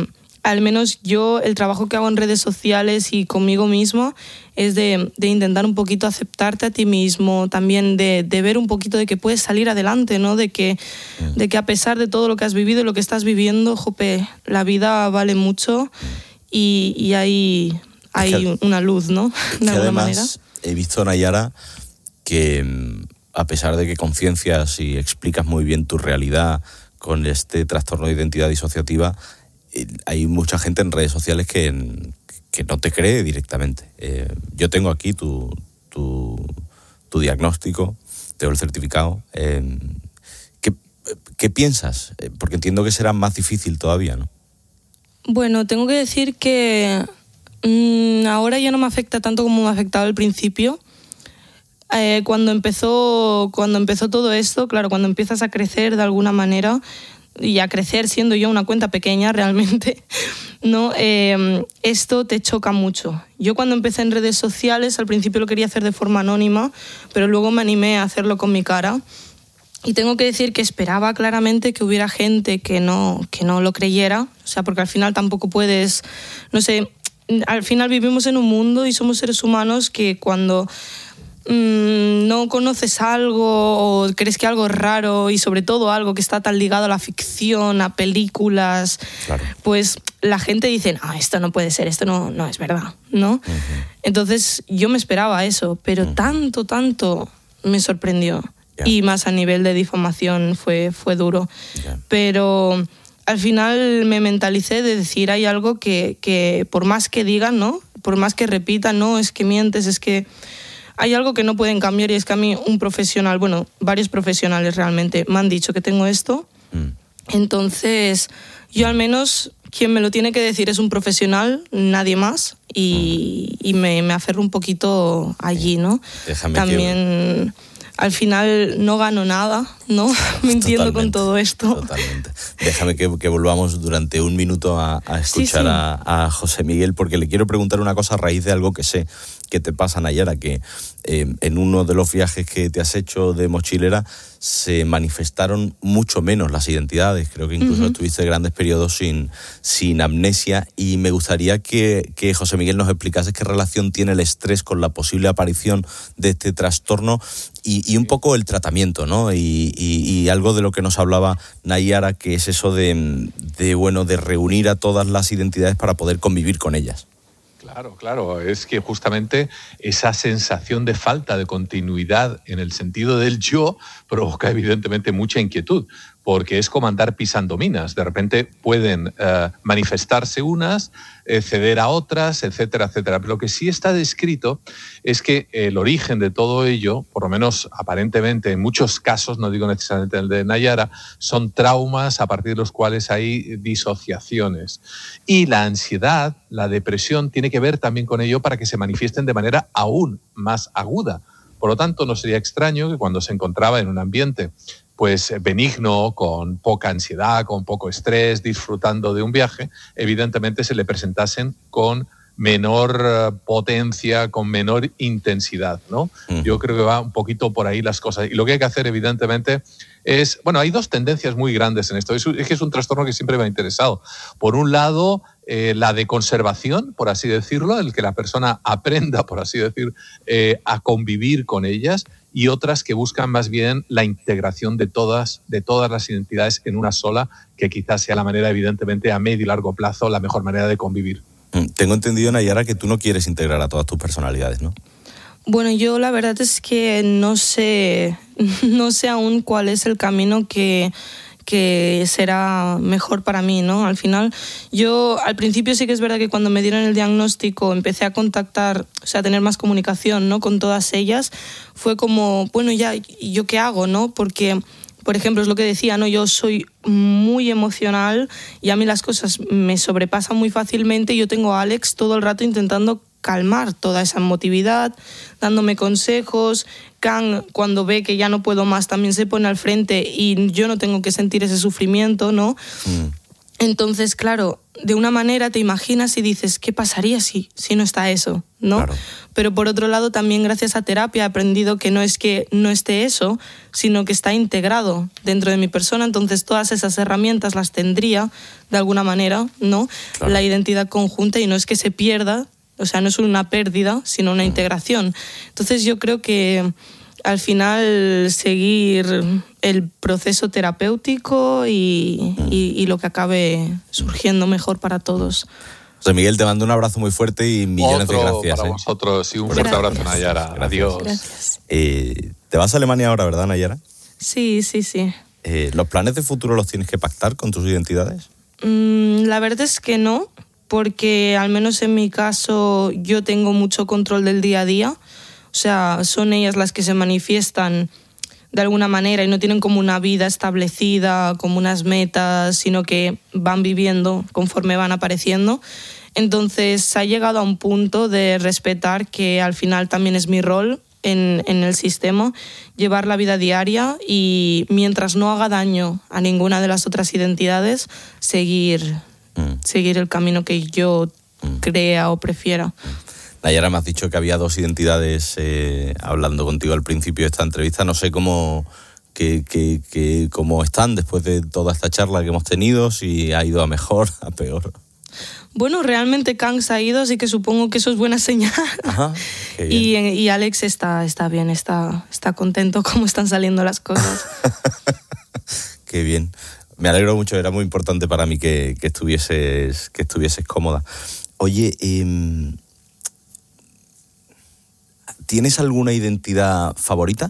al menos yo, el trabajo que hago en redes sociales y conmigo mismo es de, de intentar un poquito aceptarte a ti mismo, también de, de ver un poquito de que puedes salir adelante, ¿no? De que, de que a pesar de todo lo que has vivido y lo que estás viviendo, jope, la vida vale mucho y, y hay, hay es que, una luz, ¿no? De alguna además, manera. He visto, Nayara, que a pesar de que conciencias y explicas muy bien tu realidad con este trastorno de identidad disociativa, hay mucha gente en redes sociales que, que no te cree directamente. Eh, yo tengo aquí tu, tu, tu diagnóstico, tengo el certificado. Eh, ¿qué, ¿Qué piensas? Porque entiendo que será más difícil todavía, ¿no? Bueno, tengo que decir que mmm, ahora ya no me afecta tanto como me afectaba al principio. Eh, cuando empezó, cuando empezó todo esto, claro, cuando empiezas a crecer de alguna manera, y a crecer siendo yo una cuenta pequeña realmente, ¿no? Eh, esto te choca mucho. Yo cuando empecé en redes sociales, al principio lo quería hacer de forma anónima, pero luego me animé a hacerlo con mi cara. Y tengo que decir que esperaba claramente que hubiera gente que no, que no lo creyera, o sea, porque al final tampoco puedes, no sé, al final vivimos en un mundo y somos seres humanos que cuando no conoces algo o crees que algo es raro y sobre todo algo que está tan ligado a la ficción, a películas, claro, pues la gente dice, no, esto no puede ser, esto no, no es verdad, ¿no? Uh-huh. Entonces yo me esperaba eso, pero uh-huh. tanto, tanto me sorprendió. Yeah. Y más a nivel de difamación fue, fue duro. Yeah. Pero al final me mentalicé de decir, hay algo que, que por más que digan, ¿no? Por más que repitan, no, es que mientes, es que hay algo que no pueden cambiar y es que a mí un profesional, bueno, varios profesionales realmente me han dicho que tengo esto. Mm. Entonces, yo al menos, quien me lo tiene que decir es un profesional, nadie más, y, mm. y me, me aferro un poquito allí, ¿no? Déjame También... Que... Al final no gano nada, ¿no? Mintiendo totalmente, con todo esto. Totalmente. Déjame que, que volvamos durante un minuto a, a escuchar sí, sí. A, a José Miguel, porque le quiero preguntar una cosa a raíz de algo que sé que te pasa, Nayara, que eh, en uno de los viajes que te has hecho de mochilera se manifestaron mucho menos las identidades. Creo que incluso uh-huh. estuviste grandes periodos sin, sin amnesia, y me gustaría que, que José Miguel nos explicase qué relación tiene el estrés con la posible aparición de este trastorno y, y un poco el tratamiento, ¿no? Y, y, y algo de lo que nos hablaba Nayara, que es eso de, de, bueno, de reunir a todas las identidades para poder convivir con ellas. Claro, claro, es que justamente esa sensación de falta de continuidad en el sentido del yo provoca evidentemente mucha inquietud, porque es como andar pisando minas. De repente pueden eh, manifestarse unas, eh, ceder a otras, etcétera, etcétera. Pero lo que sí está descrito es que el origen de todo ello, por lo menos aparentemente en muchos casos, no digo necesariamente el de Nayara, son traumas a partir de los cuales hay disociaciones. Y la ansiedad, la depresión, tiene que ver también con ello para que se manifiesten de manera aún más aguda. Por lo tanto, no sería extraño que cuando se encontraba en un ambiente pues benigno, con poca ansiedad, con poco estrés, disfrutando de un viaje, evidentemente se le presentasen con menor uh, potencia, con menor intensidad, ¿no? Mm. Yo creo que va un poquito por ahí las cosas. Y lo que hay que hacer, evidentemente, es... Bueno, hay dos tendencias muy grandes en esto. Es, es que es un trastorno que siempre me ha interesado. Por un lado, eh, la de conservación, por así decirlo, el que la persona aprenda, por así decir, eh, a convivir con ellas, y otras que buscan más bien la integración de todas, de todas las identidades en una sola, que quizás sea la manera, evidentemente, a medio y largo plazo, la mejor manera de convivir. Tengo entendido, Nayara, que tú no quieres integrar a todas tus personalidades, ¿no? Bueno, yo la verdad es que no sé, no sé aún cuál es el camino que... que será mejor para mí, ¿no? Al final, yo al principio sí que es verdad que cuando me dieron el diagnóstico empecé a contactar, o sea, a tener más comunicación, ¿no? Con todas ellas. Fue como, bueno, ya, ¿y yo qué hago, no? Porque, por ejemplo, es lo que decía, ¿no? Yo soy muy emocional y a mí las cosas me sobrepasan muy fácilmente y yo tengo a Alex todo el rato intentando calmar toda esa emotividad, dándome consejos. Can, cuando ve que ya no puedo más, también se pone al frente y yo no tengo que sentir ese sufrimiento, ¿no? Mm. Entonces, claro, de una manera te imaginas y dices, ¿qué pasaría si, si no está eso? ¿No? Claro. Pero por otro lado, también gracias a terapia he aprendido que no es que no esté eso, sino que está integrado dentro de mi persona. Entonces, todas esas herramientas las tendría de alguna manera, ¿no? Claro. La identidad conjunta, y no es que se pierda, o sea, no es una pérdida, sino una integración. Entonces, yo creo que al final seguir el proceso terapéutico y, y, y lo que acabe surgiendo mejor para todos. José Miguel, te mando un abrazo muy fuerte y millones Otro de gracias. Para ¿eh? vosotros, sí, un fuerte gracias. abrazo, Nayara. Gracias. Adiós. Gracias. Eh, ¿Te vas a Alemania ahora, verdad, Nayara? Sí, sí, sí. Eh, ¿Los planes de futuro los tienes que pactar con tus identidades? Mm, la verdad es que no, porque al menos en mi caso yo tengo mucho control del día a día. O sea, son ellas las que se manifiestan de alguna manera y no tienen como una vida establecida, como unas metas, sino que van viviendo conforme van apareciendo. Entonces ha llegado a un punto de respetar que al final también es mi rol en, en el sistema, llevar la vida diaria y mientras no haga daño a ninguna de las otras identidades, seguir, mm. seguir el camino que yo mm. crea o prefiera. Nayara, me has dicho que había dos identidades eh, hablando contigo al principio de esta entrevista. No sé cómo, que, que, que, cómo están después de toda esta charla que hemos tenido, si ha ido a mejor, a peor. Bueno, realmente Kang se ha ido, así que supongo que eso es buena señal. Ajá, qué bien. Y, y Alex está, está bien, está, está contento cómo están saliendo las cosas. Qué bien. Me alegro mucho, era muy importante para mí que, que, estuvieses, que estuvieses cómoda. Oye, eh, ¿tienes alguna identidad favorita?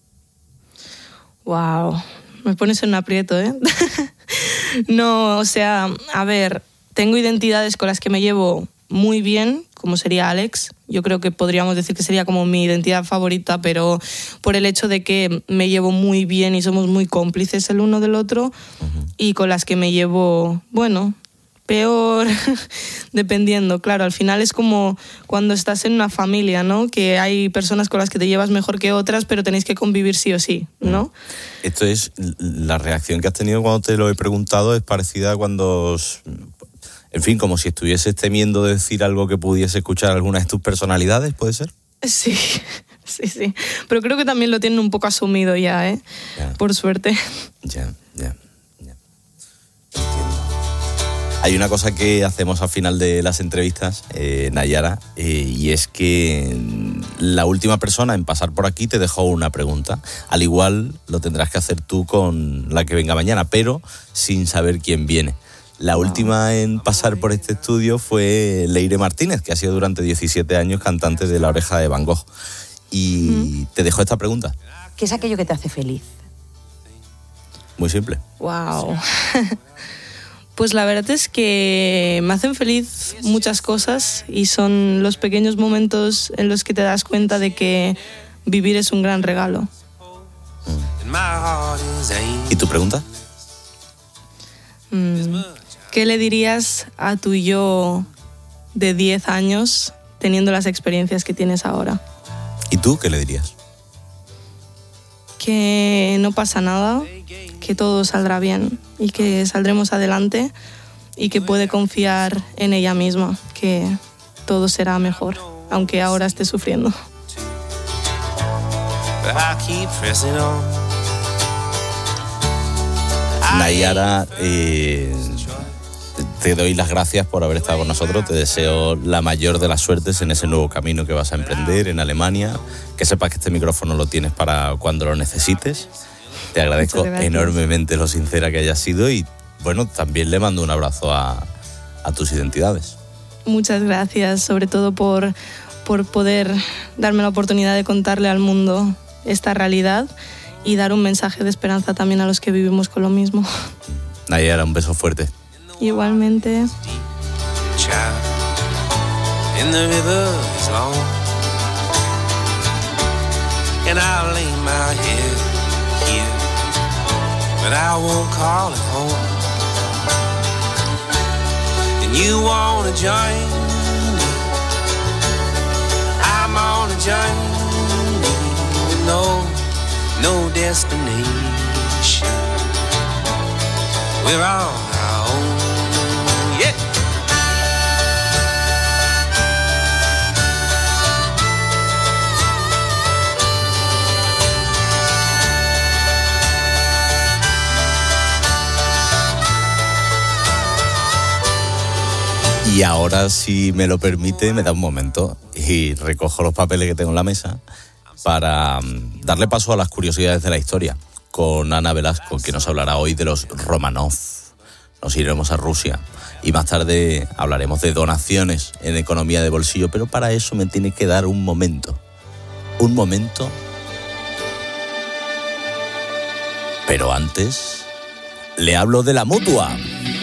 Wow, me pones en un aprieto, ¿eh? No, o sea, a ver, tengo identidades con las que me llevo muy bien, como sería Alex. Yo creo que podríamos decir que sería como mi identidad favorita, pero por el hecho de que me llevo muy bien y somos muy cómplices el uno del otro, uh-huh. y con las que me llevo, bueno, peor, dependiendo. Claro, al final es como cuando estás en una familia, ¿no? Que hay personas con las que te llevas mejor que otras, pero tenéis que convivir sí o sí, ¿no? Esto es, la reacción que has tenido cuando te lo he preguntado es parecida a cuando, en fin, como si estuvieses temiendo decir algo que pudiese escuchar alguna de tus personalidades, ¿puede ser? Sí, sí, sí. Pero creo que también lo tienen un poco asumido ya, ¿eh? Ya. Por suerte. Ya, ya. Hay una cosa que hacemos al final de las entrevistas, eh, Nayara, eh, y es que la última persona en pasar por aquí te dejó una pregunta. Al igual lo tendrás que hacer tú con la que venga mañana, pero sin saber quién viene. La wow. última en pasar por este estudio fue Leire Martínez, que ha sido durante diecisiete años cantante de La Oreja de Van Gogh. Y ¿Mm? te dejó esta pregunta. ¿Qué es aquello que te hace feliz? Muy simple. Wow. Pues la verdad es que me hacen feliz muchas cosas y son los pequeños momentos en los que te das cuenta de que vivir es un gran regalo. ¿Y tu pregunta? ¿Qué le dirías a tu yo de diez años teniendo las experiencias que tienes ahora? ¿Y tú qué le dirías? Que no pasa nada, que todo saldrá bien y que saldremos adelante y que puede confiar en ella misma, que todo será mejor, aunque ahora esté sufriendo. Nayara, eh, te doy las gracias por haber estado con nosotros. Te deseo la mayor de las suertes en ese nuevo camino que vas a emprender en Alemania. Que sepas que este micrófono lo tienes para cuando lo necesites. Te agradezco enormemente lo sincera que hayas sido y, bueno, también le mando un abrazo a, a tus identidades. Muchas gracias, sobre todo por, por poder darme la oportunidad de contarle al mundo esta realidad y dar un mensaje de esperanza también a los que vivimos con lo mismo. Nayara, un beso fuerte. Igualmente. And I'll lay my head here, but I won't call it home. And you wanna join me, I'm on a journey with no, no destination. We're on our own. Y ahora, si me lo permite, me da un momento y recojo los papeles que tengo en la mesa para darle paso a las curiosidades de la historia con Ana Velasco, que nos hablará hoy de los Romanov. Nos iremos a Rusia y más tarde hablaremos de donaciones en economía de bolsillo, pero para eso me tiene que dar un momento. Un momento. Pero antes, le hablo de la Mutua.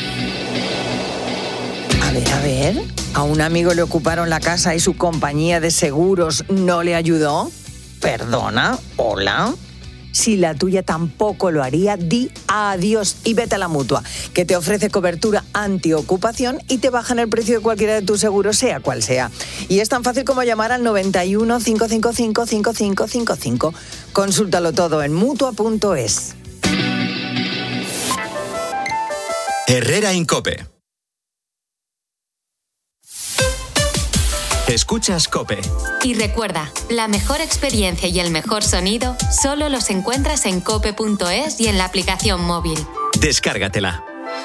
A ver, a ver, ¿a un amigo le ocuparon la casa y su compañía de seguros no le ayudó? Perdona, hola. Si la tuya tampoco lo haría, di adiós y vete a la Mutua, que te ofrece cobertura antiocupación y te bajan el precio de cualquiera de tus seguros, sea cual sea. Y es tan fácil como llamar al noventa y uno, cinco cinco cinco, cinco cinco cinco cinco. Consúltalo todo en mutua punto es. Herrera Incope. Escuchas COPE. Y recuerda, la mejor experiencia y el mejor sonido solo los encuentras en cope punto es y en la aplicación móvil. Descárgatela.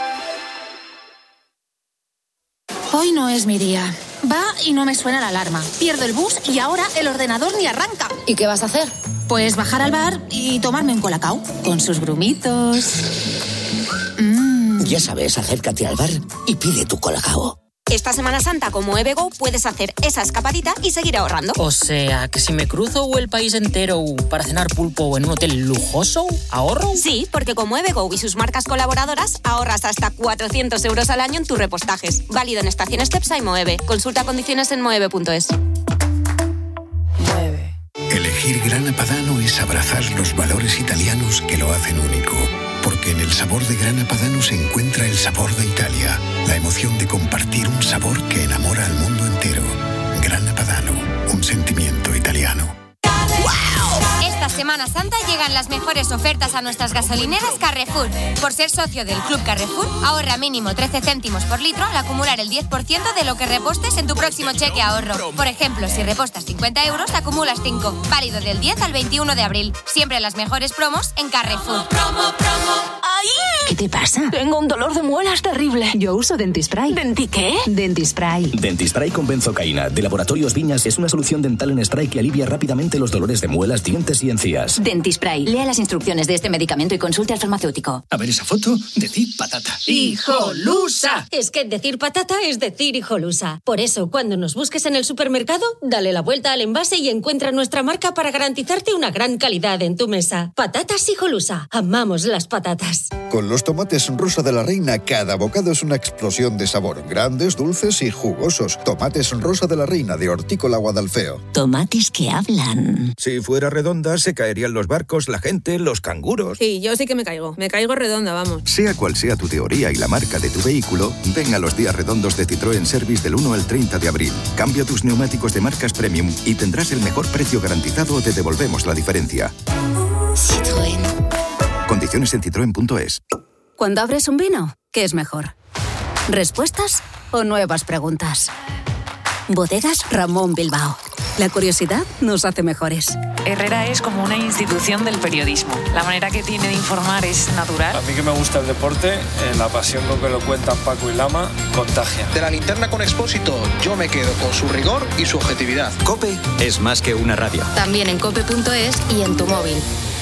Hoy no es mi día. Va y no me suena la alarma. Pierdo el bus y ahora el ordenador ni arranca. ¿Y qué vas a hacer? Pues bajar al bar y tomarme un colacao con sus grumitos. Mm. Ya sabes, acércate al bar y pide tu colacao. Esta Semana Santa con Moevego puedes hacer esa escapadita y seguir ahorrando. O sea, que si me cruzo el país entero para cenar pulpo en un hotel lujoso, ¿ahorro? Sí, porque con Moevego y sus marcas colaboradoras ahorras hasta cuatrocientos euros al año en tus repostajes. Válido en estaciones Cepsa y Moeve. Consulta condiciones en moeve punto es. Elegir Grana Padano es abrazar los valores italianos que lo hacen único. Porque en el sabor de Grana Padano se encuentra el sabor de Italia, la emoción de compartir un sabor que enamora al mundo entero. Grana Padano, un sentimiento italiano. Esta Semana Santa llegan las mejores ofertas a nuestras gasolineras Carrefour. Por ser socio del Club Carrefour, ahorra mínimo trece céntimos por litro al acumular el diez por ciento de lo que repostes en tu próximo cheque ahorro. Por ejemplo, si repostas cincuenta euros, acumulas cinco. Válido del diez al veintiuno de abril. Siempre las mejores promos en Carrefour. Promo, promo, promo. ¡Ay! ¿Qué te pasa? Tengo un dolor de muelas terrible. Yo uso Dentispray. ¿Denti qué? Dentispray. Dentispray con benzocaína de Laboratorios Viñas es una solución dental en spray que alivia rápidamente los dolores de muelas, dientes y encías. Dentispray. Lea las instrucciones de este medicamento y consulte al farmacéutico. A ver esa foto, decir patata. ¡Hijolusa! Es que decir patata es decir hijolusa. Por eso, cuando nos busques en el supermercado, dale la vuelta al envase y encuentra nuestra marca para garantizarte una gran calidad en tu mesa. Patatas hijolusa. Amamos las patatas. Con los tomates Rosa de la Reina, cada bocado es una explosión de sabor. Grandes, dulces y jugosos. Tomates Rosa de la Reina de Hortícola Guadalfeo. Tomates que hablan. Si fuera redonda, se caerían los barcos, la gente, los canguros. Sí, yo sí que me caigo. Me caigo redonda, vamos. Sea cual sea tu teoría y la marca de tu vehículo, ven a los días redondos de Citroën Service del uno al treinta de abril. Cambia tus neumáticos de marcas premium y tendrás el mejor precio garantizado o te devolvemos la diferencia. Citroën. Condiciones en citroen punto es. Cuando abres un vino, ¿qué es mejor? ¿Respuestas o nuevas preguntas? Bodegas Ramón Bilbao. La curiosidad nos hace mejores. Herrera es como una institución del periodismo. La manera que tiene de informar es natural. A mí que me gusta el deporte, eh, la pasión con que lo cuentan Paco y Lama, contagia. De la linterna con Expósito, yo me quedo con su rigor y su objetividad. COPE es más que una radio. También en cope punto es y en tu móvil.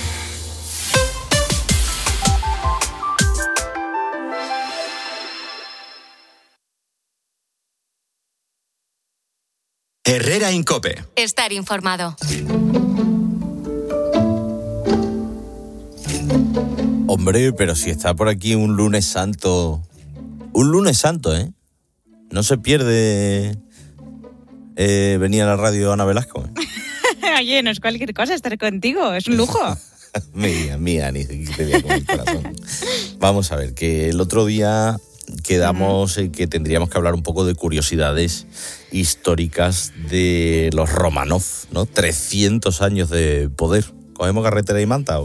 Herrera Incope. Estar informado. Hombre, pero si está por aquí un lunes santo... Un lunes santo, ¿eh? No se pierde eh, venir a la radio Ana Velasco. ¿eh? Oye, no es cualquier cosa estar contigo, es un lujo. mía, mía, ni te voy a comer el corazón. Vamos a ver, que el otro día quedamos en que tendríamos que hablar un poco de curiosidades históricas de los Romanov, ¿no? trescientos años de poder. ¿Cogemos carretera y manta o qué?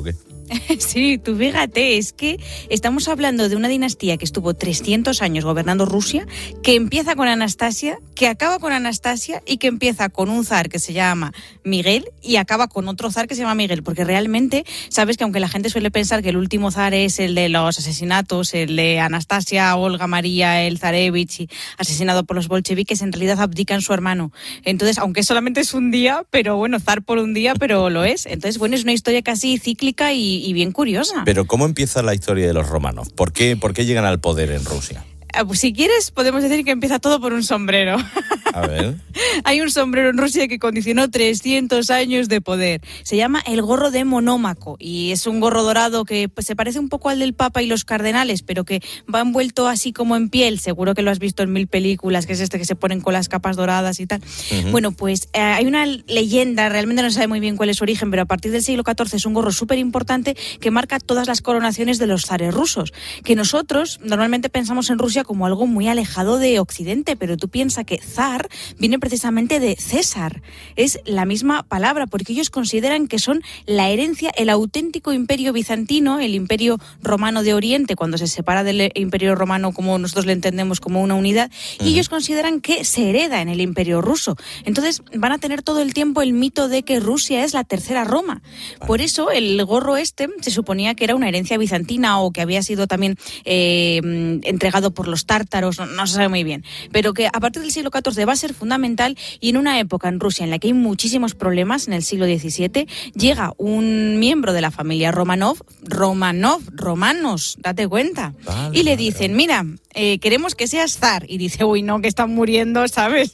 Sí, tú fíjate, es que estamos hablando de una dinastía que estuvo trescientos años gobernando Rusia, que empieza con Anastasia, que acaba con Anastasia y que empieza con un zar que se llama Miguel y acaba con otro zar que se llama Miguel, porque realmente, sabes que aunque la gente suele pensar que el último zar es el de los asesinatos, el de Anastasia, Olga María, el zarevich, y asesinado por los bolcheviques, en realidad abdican su hermano. Entonces, aunque solamente es un día, pero bueno, zar por un día, pero lo es. Entonces, bueno, es una historia casi cíclica y y bien curiosa. Pero ¿cómo empieza la historia de los Romanov? ¿Por qué, por qué llegan al poder en Rusia? Pues si quieres, podemos decir que empieza todo por un sombrero. A ver. Hay un sombrero en Rusia que condicionó trescientos años de poder. Se llama el gorro de Monómaco y es un gorro dorado que pues, se parece un poco al del Papa y los cardenales, pero que va envuelto así como en piel. Seguro que lo has visto en mil películas, que es este que se ponen con las capas doradas y tal. Uh-huh. Bueno, pues eh, hay una leyenda, realmente no se sabe muy bien cuál es su origen, pero a partir del siglo catorce es un gorro súper importante que marca todas las coronaciones de los zares rusos. Que nosotros normalmente pensamos en Rusia como algo muy alejado de Occidente, pero tú piensas que zar viene precisamente de César. Es la misma palabra, porque ellos consideran que son la herencia, el auténtico imperio bizantino, el imperio romano de Oriente, cuando se separa del imperio romano como nosotros le entendemos como una unidad, uh-huh. y ellos consideran que se hereda en el imperio ruso. Entonces van a tener todo el tiempo el mito de que Rusia es la tercera Roma. Vale. Por eso el gorro este se suponía que era una herencia bizantina o que había sido también eh, entregado por los tártaros, no, no se sabe muy bien, pero que a partir del siglo catorce va a ser fundamental, y en una época en Rusia en la que hay muchísimos problemas, en el siglo diecisiete, llega un miembro de la familia Romanov, Romanov, romanos, date cuenta, vale, y le dicen, mira, eh, queremos que seas zar, y dice, uy, no, que están muriendo, ¿sabes?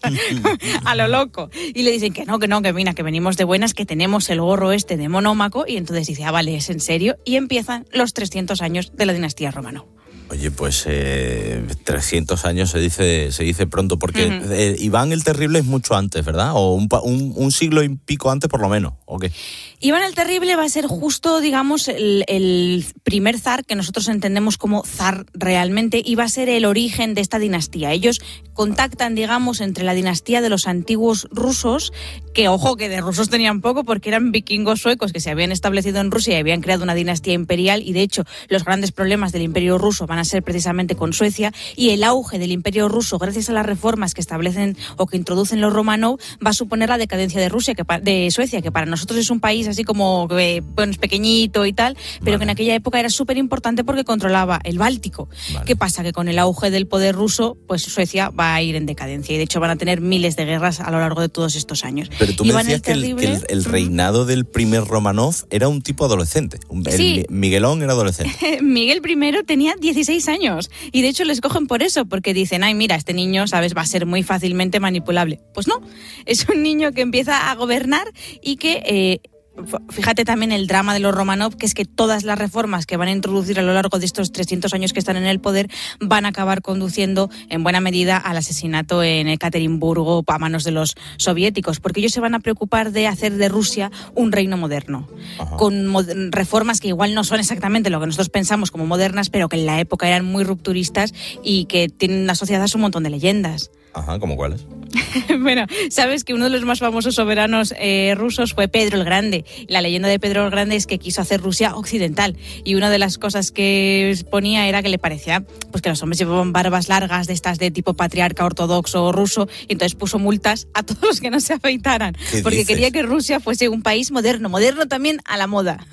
A lo loco, y le dicen que no, que no, que mira, que venimos de buenas, que tenemos el gorro este de Monómaco, y entonces dice, ah, vale, es en serio, y empiezan los trescientos años de la dinastía Romanov. Oye, pues eh, trescientos años se dice se dice pronto, porque uh-huh. eh, Iván el Terrible es mucho antes, ¿verdad? O un, un, un siglo y pico antes por lo menos, ¿o qué? Iván el Terrible va a ser justo, digamos, el, el primer zar que nosotros entendemos como zar realmente, y va a ser el origen de esta dinastía. Ellos contactan, digamos, entre la dinastía de los antiguos rusos, que, ojo, que de rusos tenían poco porque eran vikingos suecos que se habían establecido en Rusia y habían creado una dinastía imperial, y de hecho los grandes problemas del imperio ruso van a ser precisamente con Suecia, y el auge del imperio ruso, gracias a las reformas que establecen o que introducen los Romanov, va a suponer la decadencia de Rusia, que de Suecia, que para nosotros es un país así como, eh, bueno, es pequeñito y tal, pero vale. que en aquella época era súper importante porque controlaba el Báltico. Vale. ¿Qué pasa? Que con el auge del poder ruso, pues Suecia va a ir en decadencia, y de hecho van a tener miles de guerras a lo largo de todos estos años. Pero tú me decías el que, el, que el, el reinado del primer Romanov era un tipo adolescente. El, sí. Miguelón era adolescente. Miguel I tenía dieciséis años, y de hecho lo escogen por eso, porque dicen, ay, mira, este niño, ¿sabes?, va a ser muy fácilmente manipulable. Pues no, es un niño que empieza a gobernar y que... Eh, Fíjate también el drama de los Romanov, que es que todas las reformas que van a introducir a lo largo de estos trescientos años que están en el poder van a acabar conduciendo en buena medida al asesinato en Ekaterimburgo a manos de los soviéticos, porque ellos se van a preocupar de hacer de Rusia un reino moderno. Ajá. Con mod- reformas que igual no son exactamente lo que nosotros pensamos como modernas, pero que en la época eran muy rupturistas y que tienen asociadas un montón de leyendas. Ajá, ¿cómo cuáles? Bueno, sabes que uno de los más famosos soberanos eh, rusos fue Pedro el Grande. La leyenda de Pedro el Grande es que quiso hacer Rusia occidental, y una de las cosas que ponía era que le parecía pues que los hombres llevaban barbas largas de estas de tipo patriarca ortodoxo ruso, y entonces puso multas a todos los que no se afeitaran, porque dices? Quería que Rusia fuese un país moderno, moderno también a la moda.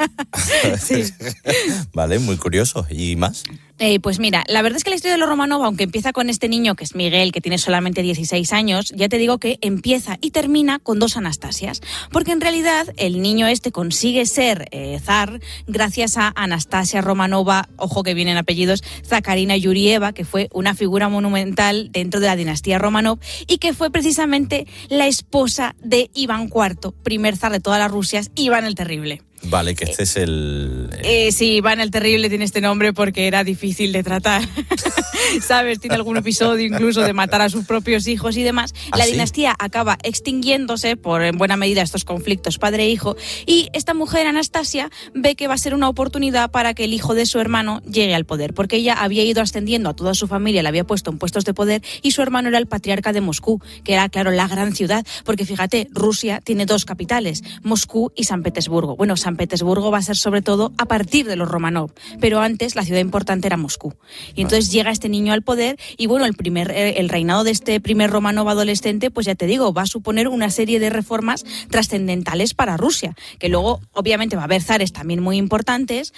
Sí. Vale, muy curioso. ¿Y más? Eh, pues mira, la verdad es que la historia de los Romanov, aunque empieza con este niño que es Miguel, que tiene solamente dieciséis años, ya te digo que empieza y termina con dos Anastasias, porque en realidad el niño este consigue ser eh, zar gracias a Anastasia Romanova, ojo que vienen apellidos, Zakarina Yurieva, que fue una figura monumental dentro de la dinastía Romanov y que fue precisamente la esposa de Iván cuarto, primer zar de todas las Rusias, Iván el Terrible. Vale, que este es el... Eh, sí, Iván el Terrible tiene este nombre porque era difícil de tratar. ¿Sabes? Tiene algún episodio incluso de matar a sus propios hijos y demás. ¿Ah, la sí? dinastía acaba extinguiéndose por, en buena medida, estos conflictos padre-hijo. Y esta mujer, Anastasia, ve que va a ser una oportunidad para que el hijo de su hermano llegue al poder. Porque ella había ido ascendiendo a toda su familia, la había puesto en puestos de poder, y su hermano era el patriarca de Moscú, que era, claro, la gran ciudad. Porque fíjate, Rusia tiene dos capitales, Moscú y San Petersburgo. Bueno, San San Petersburgo va a ser sobre todo a partir de los Romanov, pero antes la ciudad importante era Moscú. Y entonces llega este niño al poder y bueno, el primer el reinado de este primer Romanov adolescente, pues ya te digo, va a suponer una serie de reformas trascendentales para Rusia, que luego obviamente va a haber zares también muy importantes,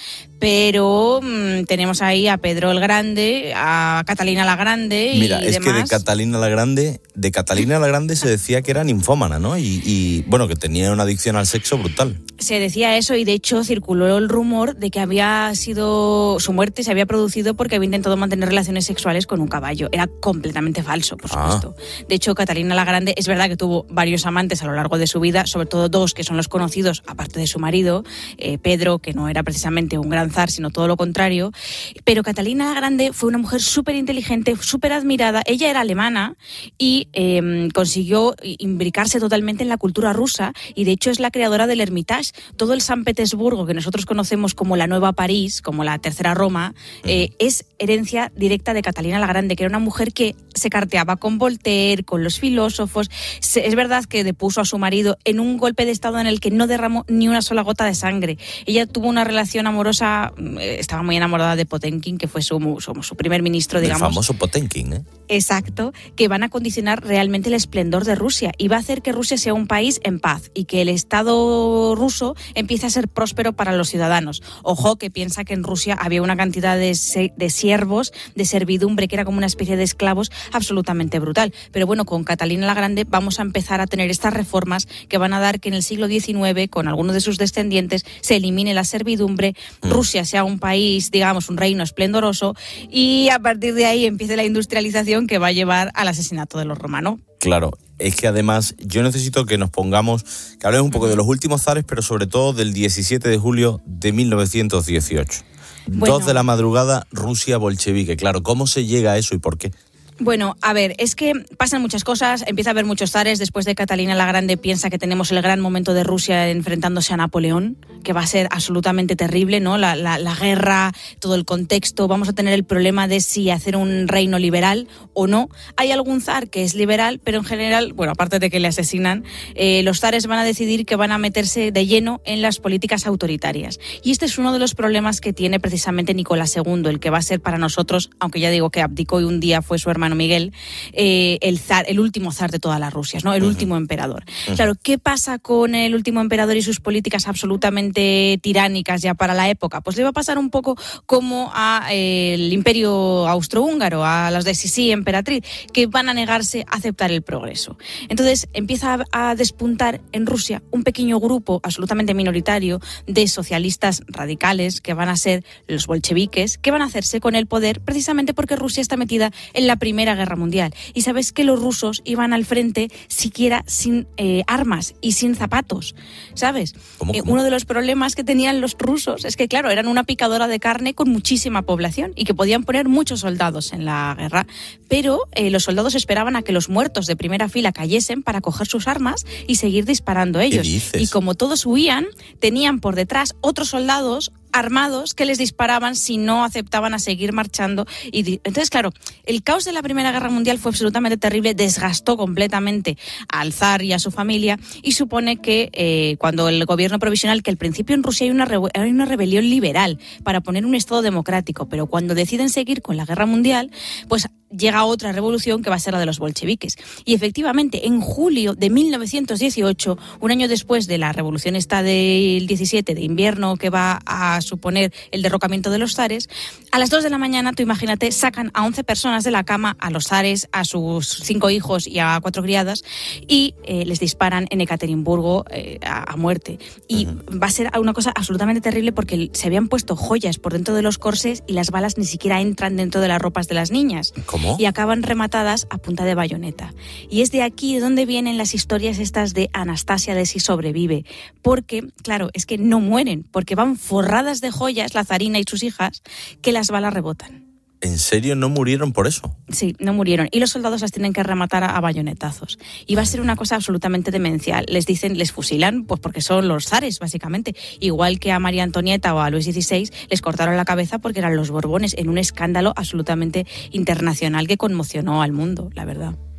pero mmm, tenemos ahí a Pedro el Grande, a Catalina la Grande y Mira, es demás. que de Catalina la Grande, de Catalina la Grande se decía que era ninfómana, ¿no? Y, y bueno, que tenía una adicción al sexo brutal. Se decía eso y de hecho circuló el rumor de que había sido su muerte se había producido porque había intentado mantener relaciones sexuales con un caballo. Era completamente falso, por supuesto. Ah. De hecho, Catalina la Grande es verdad que tuvo varios amantes a lo largo de su vida, sobre todo dos que son los conocidos, aparte de su marido, eh, Pedro, que no era precisamente un gran zar, sino todo lo contrario. Pero Catalina la Grande fue una mujer súper inteligente, súper admirada. Ella era alemana y eh, consiguió imbricarse totalmente en la cultura rusa y de hecho es la creadora del Hermitage. Todo el San Petersburgo que nosotros conocemos como la Nueva París, como la Tercera Roma, eh, es herencia directa de Catalina la Grande, que era una mujer que se carteaba con Voltaire, con los filósofos. Se, es verdad que depuso a su marido en un golpe de estado en el que no derramó ni una sola gota de sangre. Ella tuvo una relación amorosa, eh, estaba muy enamorada de Potemkin, que fue su, su, su primer ministro, digamos. El famoso Potemkin, ¿eh? Exacto, que van a condicionar realmente el esplendor de Rusia y va a hacer que Rusia sea un país en paz y que el Estado ruso empiece a ser próspero para los ciudadanos. Ojo, que piensa que en Rusia había una cantidad de, se- de siervos, de servidumbre, que era como una especie de esclavos absolutamente brutal. Pero bueno, con Catalina la Grande vamos a empezar a tener estas reformas que van a dar que en el siglo diecinueve, con algunos de sus descendientes, se elimine la servidumbre, mm. Rusia sea un país, digamos, un reino esplendoroso y a partir de ahí empiece la industrialización que va a llevar al asesinato de los romanos. Claro, es que además yo necesito que nos pongamos, que hablemos un poco de los últimos zares, pero sobre todo del diecisiete de julio de mil novecientos dieciocho. Bueno. Dos de la madrugada, Rusia bolchevique. Claro, ¿cómo se llega a eso y por qué? Bueno, a ver, es que pasan muchas cosas, empieza a haber muchos zares, después de Catalina la Grande piensa que tenemos el gran momento de Rusia enfrentándose a Napoleón, que va a ser absolutamente terrible, ¿no? La, la, la guerra, todo el contexto, vamos a tener el problema de si hacer un reino liberal o no. Hay algún zar que es liberal, pero en general, bueno, aparte de que le asesinan, eh, los zares van a decidir que van a meterse de lleno en las políticas autoritarias. Y este es uno de los problemas que tiene precisamente Nicolás segundo, el que va a ser para nosotros, aunque ya digo que abdicó y un día fue su hermano Miguel, eh, el zar, el último zar de todas las Rusias, ¿no? El uh-huh. último emperador. Uh-huh. Claro, ¿qué pasa con el último emperador y sus políticas absolutamente tiránicas ya para la época? Pues le va a pasar un poco como a eh, el imperio austrohúngaro, a los de Sisi, emperatriz, que van a negarse a aceptar el progreso. Entonces empieza a, a despuntar en Rusia un pequeño grupo absolutamente minoritario de socialistas radicales que van a ser los bolcheviques, que van a hacerse con el poder precisamente porque Rusia está metida en la primera Primera Guerra Mundial. Y sabes que los rusos iban al frente siquiera sin eh, armas y sin zapatos, ¿sabes? ¿Cómo, cómo? Eh, uno de los problemas que tenían los rusos es que, claro, eran una picadora de carne con muchísima población y que podían poner muchos soldados en la guerra, pero eh, los soldados esperaban a que los muertos de primera fila cayesen para coger sus armas y seguir disparando ellos. ¿Qué dices? Y como todos huían, tenían por detrás otros soldados armados que les disparaban si no aceptaban a seguir marchando. Y di- entonces, claro, el caos de la Primera Guerra Mundial fue absolutamente terrible, desgastó completamente al zar y a su familia y supone que eh, cuando el gobierno provisional, que al principio en Rusia hay una, re- hay una rebelión liberal para poner un Estado democrático, pero cuando deciden seguir con la Guerra Mundial, pues llega otra revolución que va a ser la de los bolcheviques. Y efectivamente, en julio de mil novecientos dieciocho, un año después de la revolución esta del diecisiete de invierno que va a suponer el derrocamiento de los zares, a las dos de la mañana, tú imagínate, sacan a once personas de la cama, a los zares, a sus cinco hijos y a cuatro criadas, y eh, les disparan en Ekaterimburgo eh, a, a muerte. Y uh-huh. va a ser una cosa absolutamente terrible porque se habían puesto joyas por dentro de los corsés y las balas ni siquiera entran dentro de las ropas de las niñas. ¿Cómo? Y acaban rematadas a punta de bayoneta. Y es de aquí de donde vienen las historias estas de Anastasia de Si sobrevive. Porque, claro, es que no mueren, porque van forradas de joyas, la zarina y sus hijas, que las balas rebotan. ¿En serio no murieron por eso? Sí, no murieron. Y los soldados las tienen que rematar a, a bayonetazos. Y va a ser una cosa absolutamente demencial. Les dicen, les fusilan, pues porque son los zares, básicamente. Igual que a María Antonieta o a Luis dieciséis, les cortaron la cabeza porque eran los Borbones, en un escándalo absolutamente internacional que conmocionó al mundo, la verdad.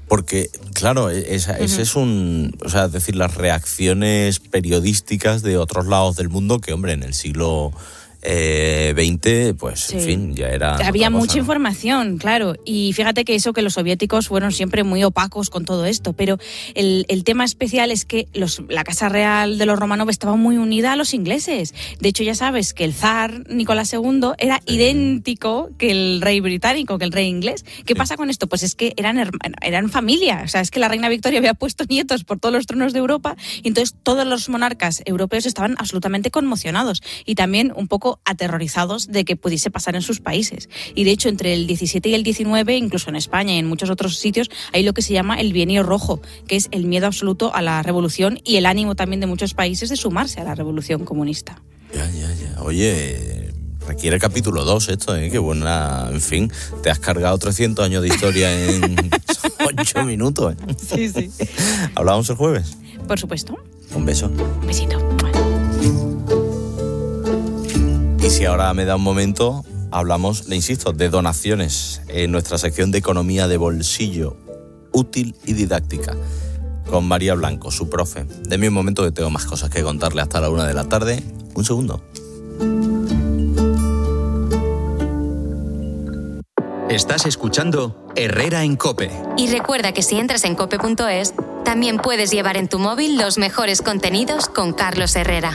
Porque, claro, esa, uh-huh. ese es un... O sea, es decir, las reacciones periodísticas de otros lados del mundo que, hombre, en el siglo... Eh, veinte, pues sí. En fin, ya era... Había cosa, mucha ¿no? información, claro, y fíjate que eso, que los soviéticos fueron siempre muy opacos con todo esto, pero el, el tema especial es que los, la Casa Real de los Romanov estaba muy unida a los ingleses. De hecho, ya sabes que el zar Nicolás segundo era idéntico que el rey británico, que el rey inglés. ¿Qué sí. pasa con esto? Pues es que eran, eran familia, o sea, es que la reina Victoria había puesto nietos por todos los tronos de Europa, y entonces todos los monarcas europeos estaban absolutamente conmocionados y también un poco aterrorizados de que pudiese pasar en sus países. Y de hecho, entre el diecisiete y el diecinueve, incluso en España y en muchos otros sitios, hay lo que se llama el bienio rojo, que es el miedo absoluto a la revolución y el ánimo también de muchos países de sumarse a la revolución comunista. Ya, ya, ya. Oye, requiere capítulo dos esto, ¿eh? Qué buena... En fin, te has cargado trescientos años de historia en ocho minutos, ¿eh? Sí, sí. ¿Hablamos el jueves? Por supuesto. Un beso. Un besito. Y si ahora me da un momento, hablamos, le insisto, de donaciones en nuestra sección de economía de bolsillo, útil y didáctica, con María Blanco, su profe. Deme un momento que tengo más cosas que contarle hasta la una de la tarde. Un segundo. Estás escuchando Herrera en COPE. Y recuerda que si entras en cope punto es, también puedes llevar en tu móvil los mejores contenidos con Carlos Herrera.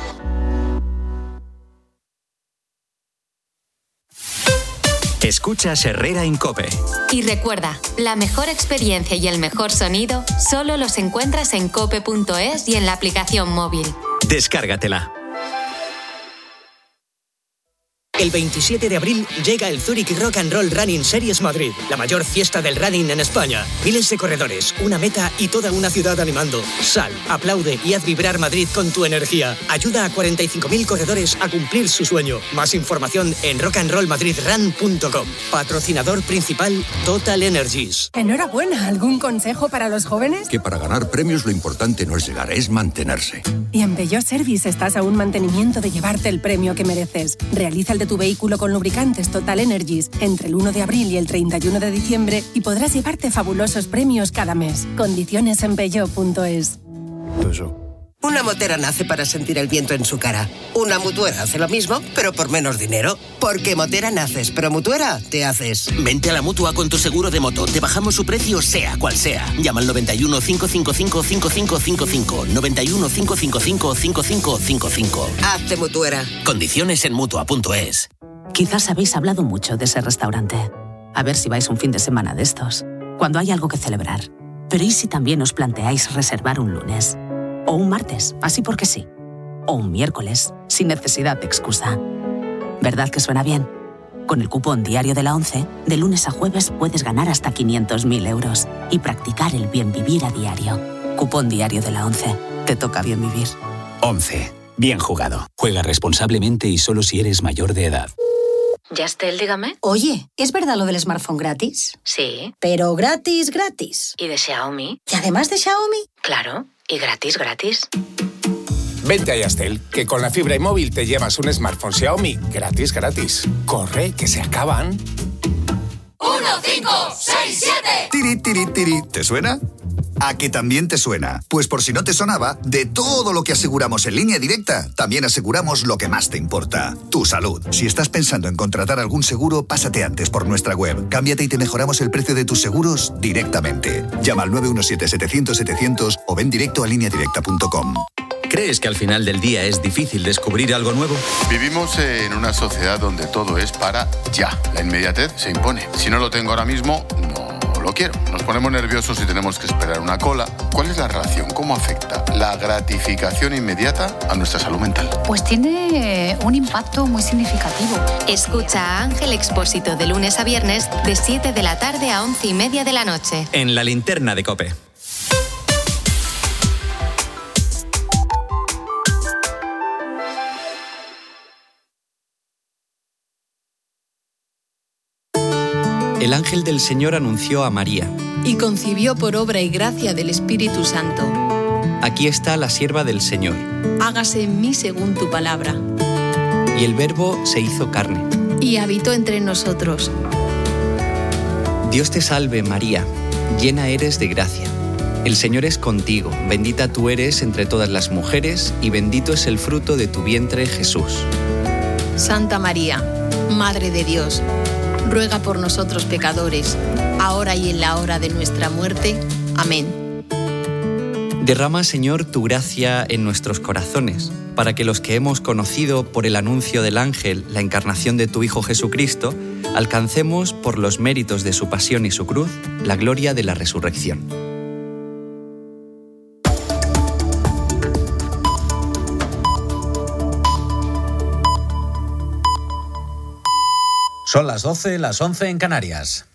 Escuchas Herrera en COPE. Y recuerda, la mejor experiencia y el mejor sonido solo los encuentras en cope punto es y en la aplicación móvil. Descárgatela. El veintisiete de abril llega el Zurich Rock and Roll Running Series Madrid, la mayor fiesta del running en España. Miles de corredores, una meta y toda una ciudad animando. Sal, aplaude y haz vibrar Madrid con tu energía. Ayuda a cuarenta y cinco mil corredores a cumplir su sueño. Más información en rock and roll madrid run punto com. Patrocinador principal Total Energies. Enhorabuena, ¿algún consejo para los jóvenes? Que para ganar premios lo importante no es llegar, es mantenerse. Y en Peugeot Service estás a un mantenimiento de llevarte el premio que mereces. Realiza el de tu vehículo con lubricantes Total Energies entre el uno de abril y el treinta y uno de diciembre y podrás llevarte fabulosos premios cada mes. Condiciones en peugeot punto es. Una motera nace para sentir el viento en su cara. Una mutuera hace lo mismo, pero por menos dinero. Porque motera naces, pero mutuera te haces. Vente a la Mutua con tu seguro de moto. Te bajamos su precio sea cual sea. Llama al noventa y uno, cinco cinco cinco, cinco cinco cinco cinco. noventa y uno, cinco cinco cinco, cinco cinco cinco cinco. Hazte mutuera. Condiciones en mutua punto es. Quizás habéis hablado mucho de ese restaurante. A ver si vais un fin de semana de estos, cuando hay algo que celebrar. Pero ¿y si también os planteáis reservar un lunes? O un martes, así porque sí. O un miércoles, sin necesidad de excusa. ¿Verdad que suena bien? Con el cupón diario de la ONCE, de lunes a jueves puedes ganar hasta quinientos mil euros y practicar el bien vivir a diario. Cupón diario de la ONCE. Te toca bien vivir. ONCE. Bien jugado. Juega responsablemente y solo si eres mayor de edad. Yastel, dígame. Oye, ¿es verdad lo del smartphone gratis? Sí. Pero gratis, gratis. ¿Y de Xiaomi? ¿Y además de Xiaomi? Claro, y gratis, gratis. Vente a Yastel, que con la fibra y móvil te llevas un smartphone Xiaomi gratis, gratis. Corre, que se acaban. uno, cinco, seis, siete. Tiri, tiri, tiri. ¿Te suena? ¿A que también te suena? Pues por si no te sonaba, de todo lo que aseguramos en Línea Directa, también aseguramos lo que más te importa, tu salud. Si estás pensando en contratar algún seguro, pásate antes por nuestra web. Cámbiate y te mejoramos el precio de tus seguros directamente. Llama al nueve uno siete, setecientos, setecientos o ven directo a línea directa punto com. ¿Crees que al final del día es difícil descubrir algo nuevo? Vivimos en una sociedad donde todo es para ya. La inmediatez se impone. Si no lo tengo ahora mismo, no lo quiero. Nos ponemos nerviosos y tenemos que esperar una cola. ¿Cuál es la relación? ¿Cómo afecta la gratificación inmediata a nuestra salud mental? Pues tiene un impacto muy significativo. Escucha a Ángel Expósito de lunes a viernes de siete de la tarde a once y media de la noche. En la linterna de COPE. El ángel del Señor anunció a María. Y concibió por obra y gracia del Espíritu Santo. Aquí está la sierva del Señor. Hágase en mí según tu palabra. Y el Verbo se hizo carne. Y habitó entre nosotros. Dios te salve, María, llena eres de gracia. El Señor es contigo, bendita tú eres entre todas las mujeres y bendito es el fruto de tu vientre, Jesús. Santa María, Madre de Dios, ruega por nosotros pecadores, ahora y en la hora de nuestra muerte. Amén. Derrama, Señor, tu gracia en nuestros corazones, para que los que hemos conocido por el anuncio del ángel la encarnación de tu Hijo Jesucristo, alcancemos, por los méritos de su pasión y su cruz, la gloria de la resurrección. Son las doce, las once en Canarias.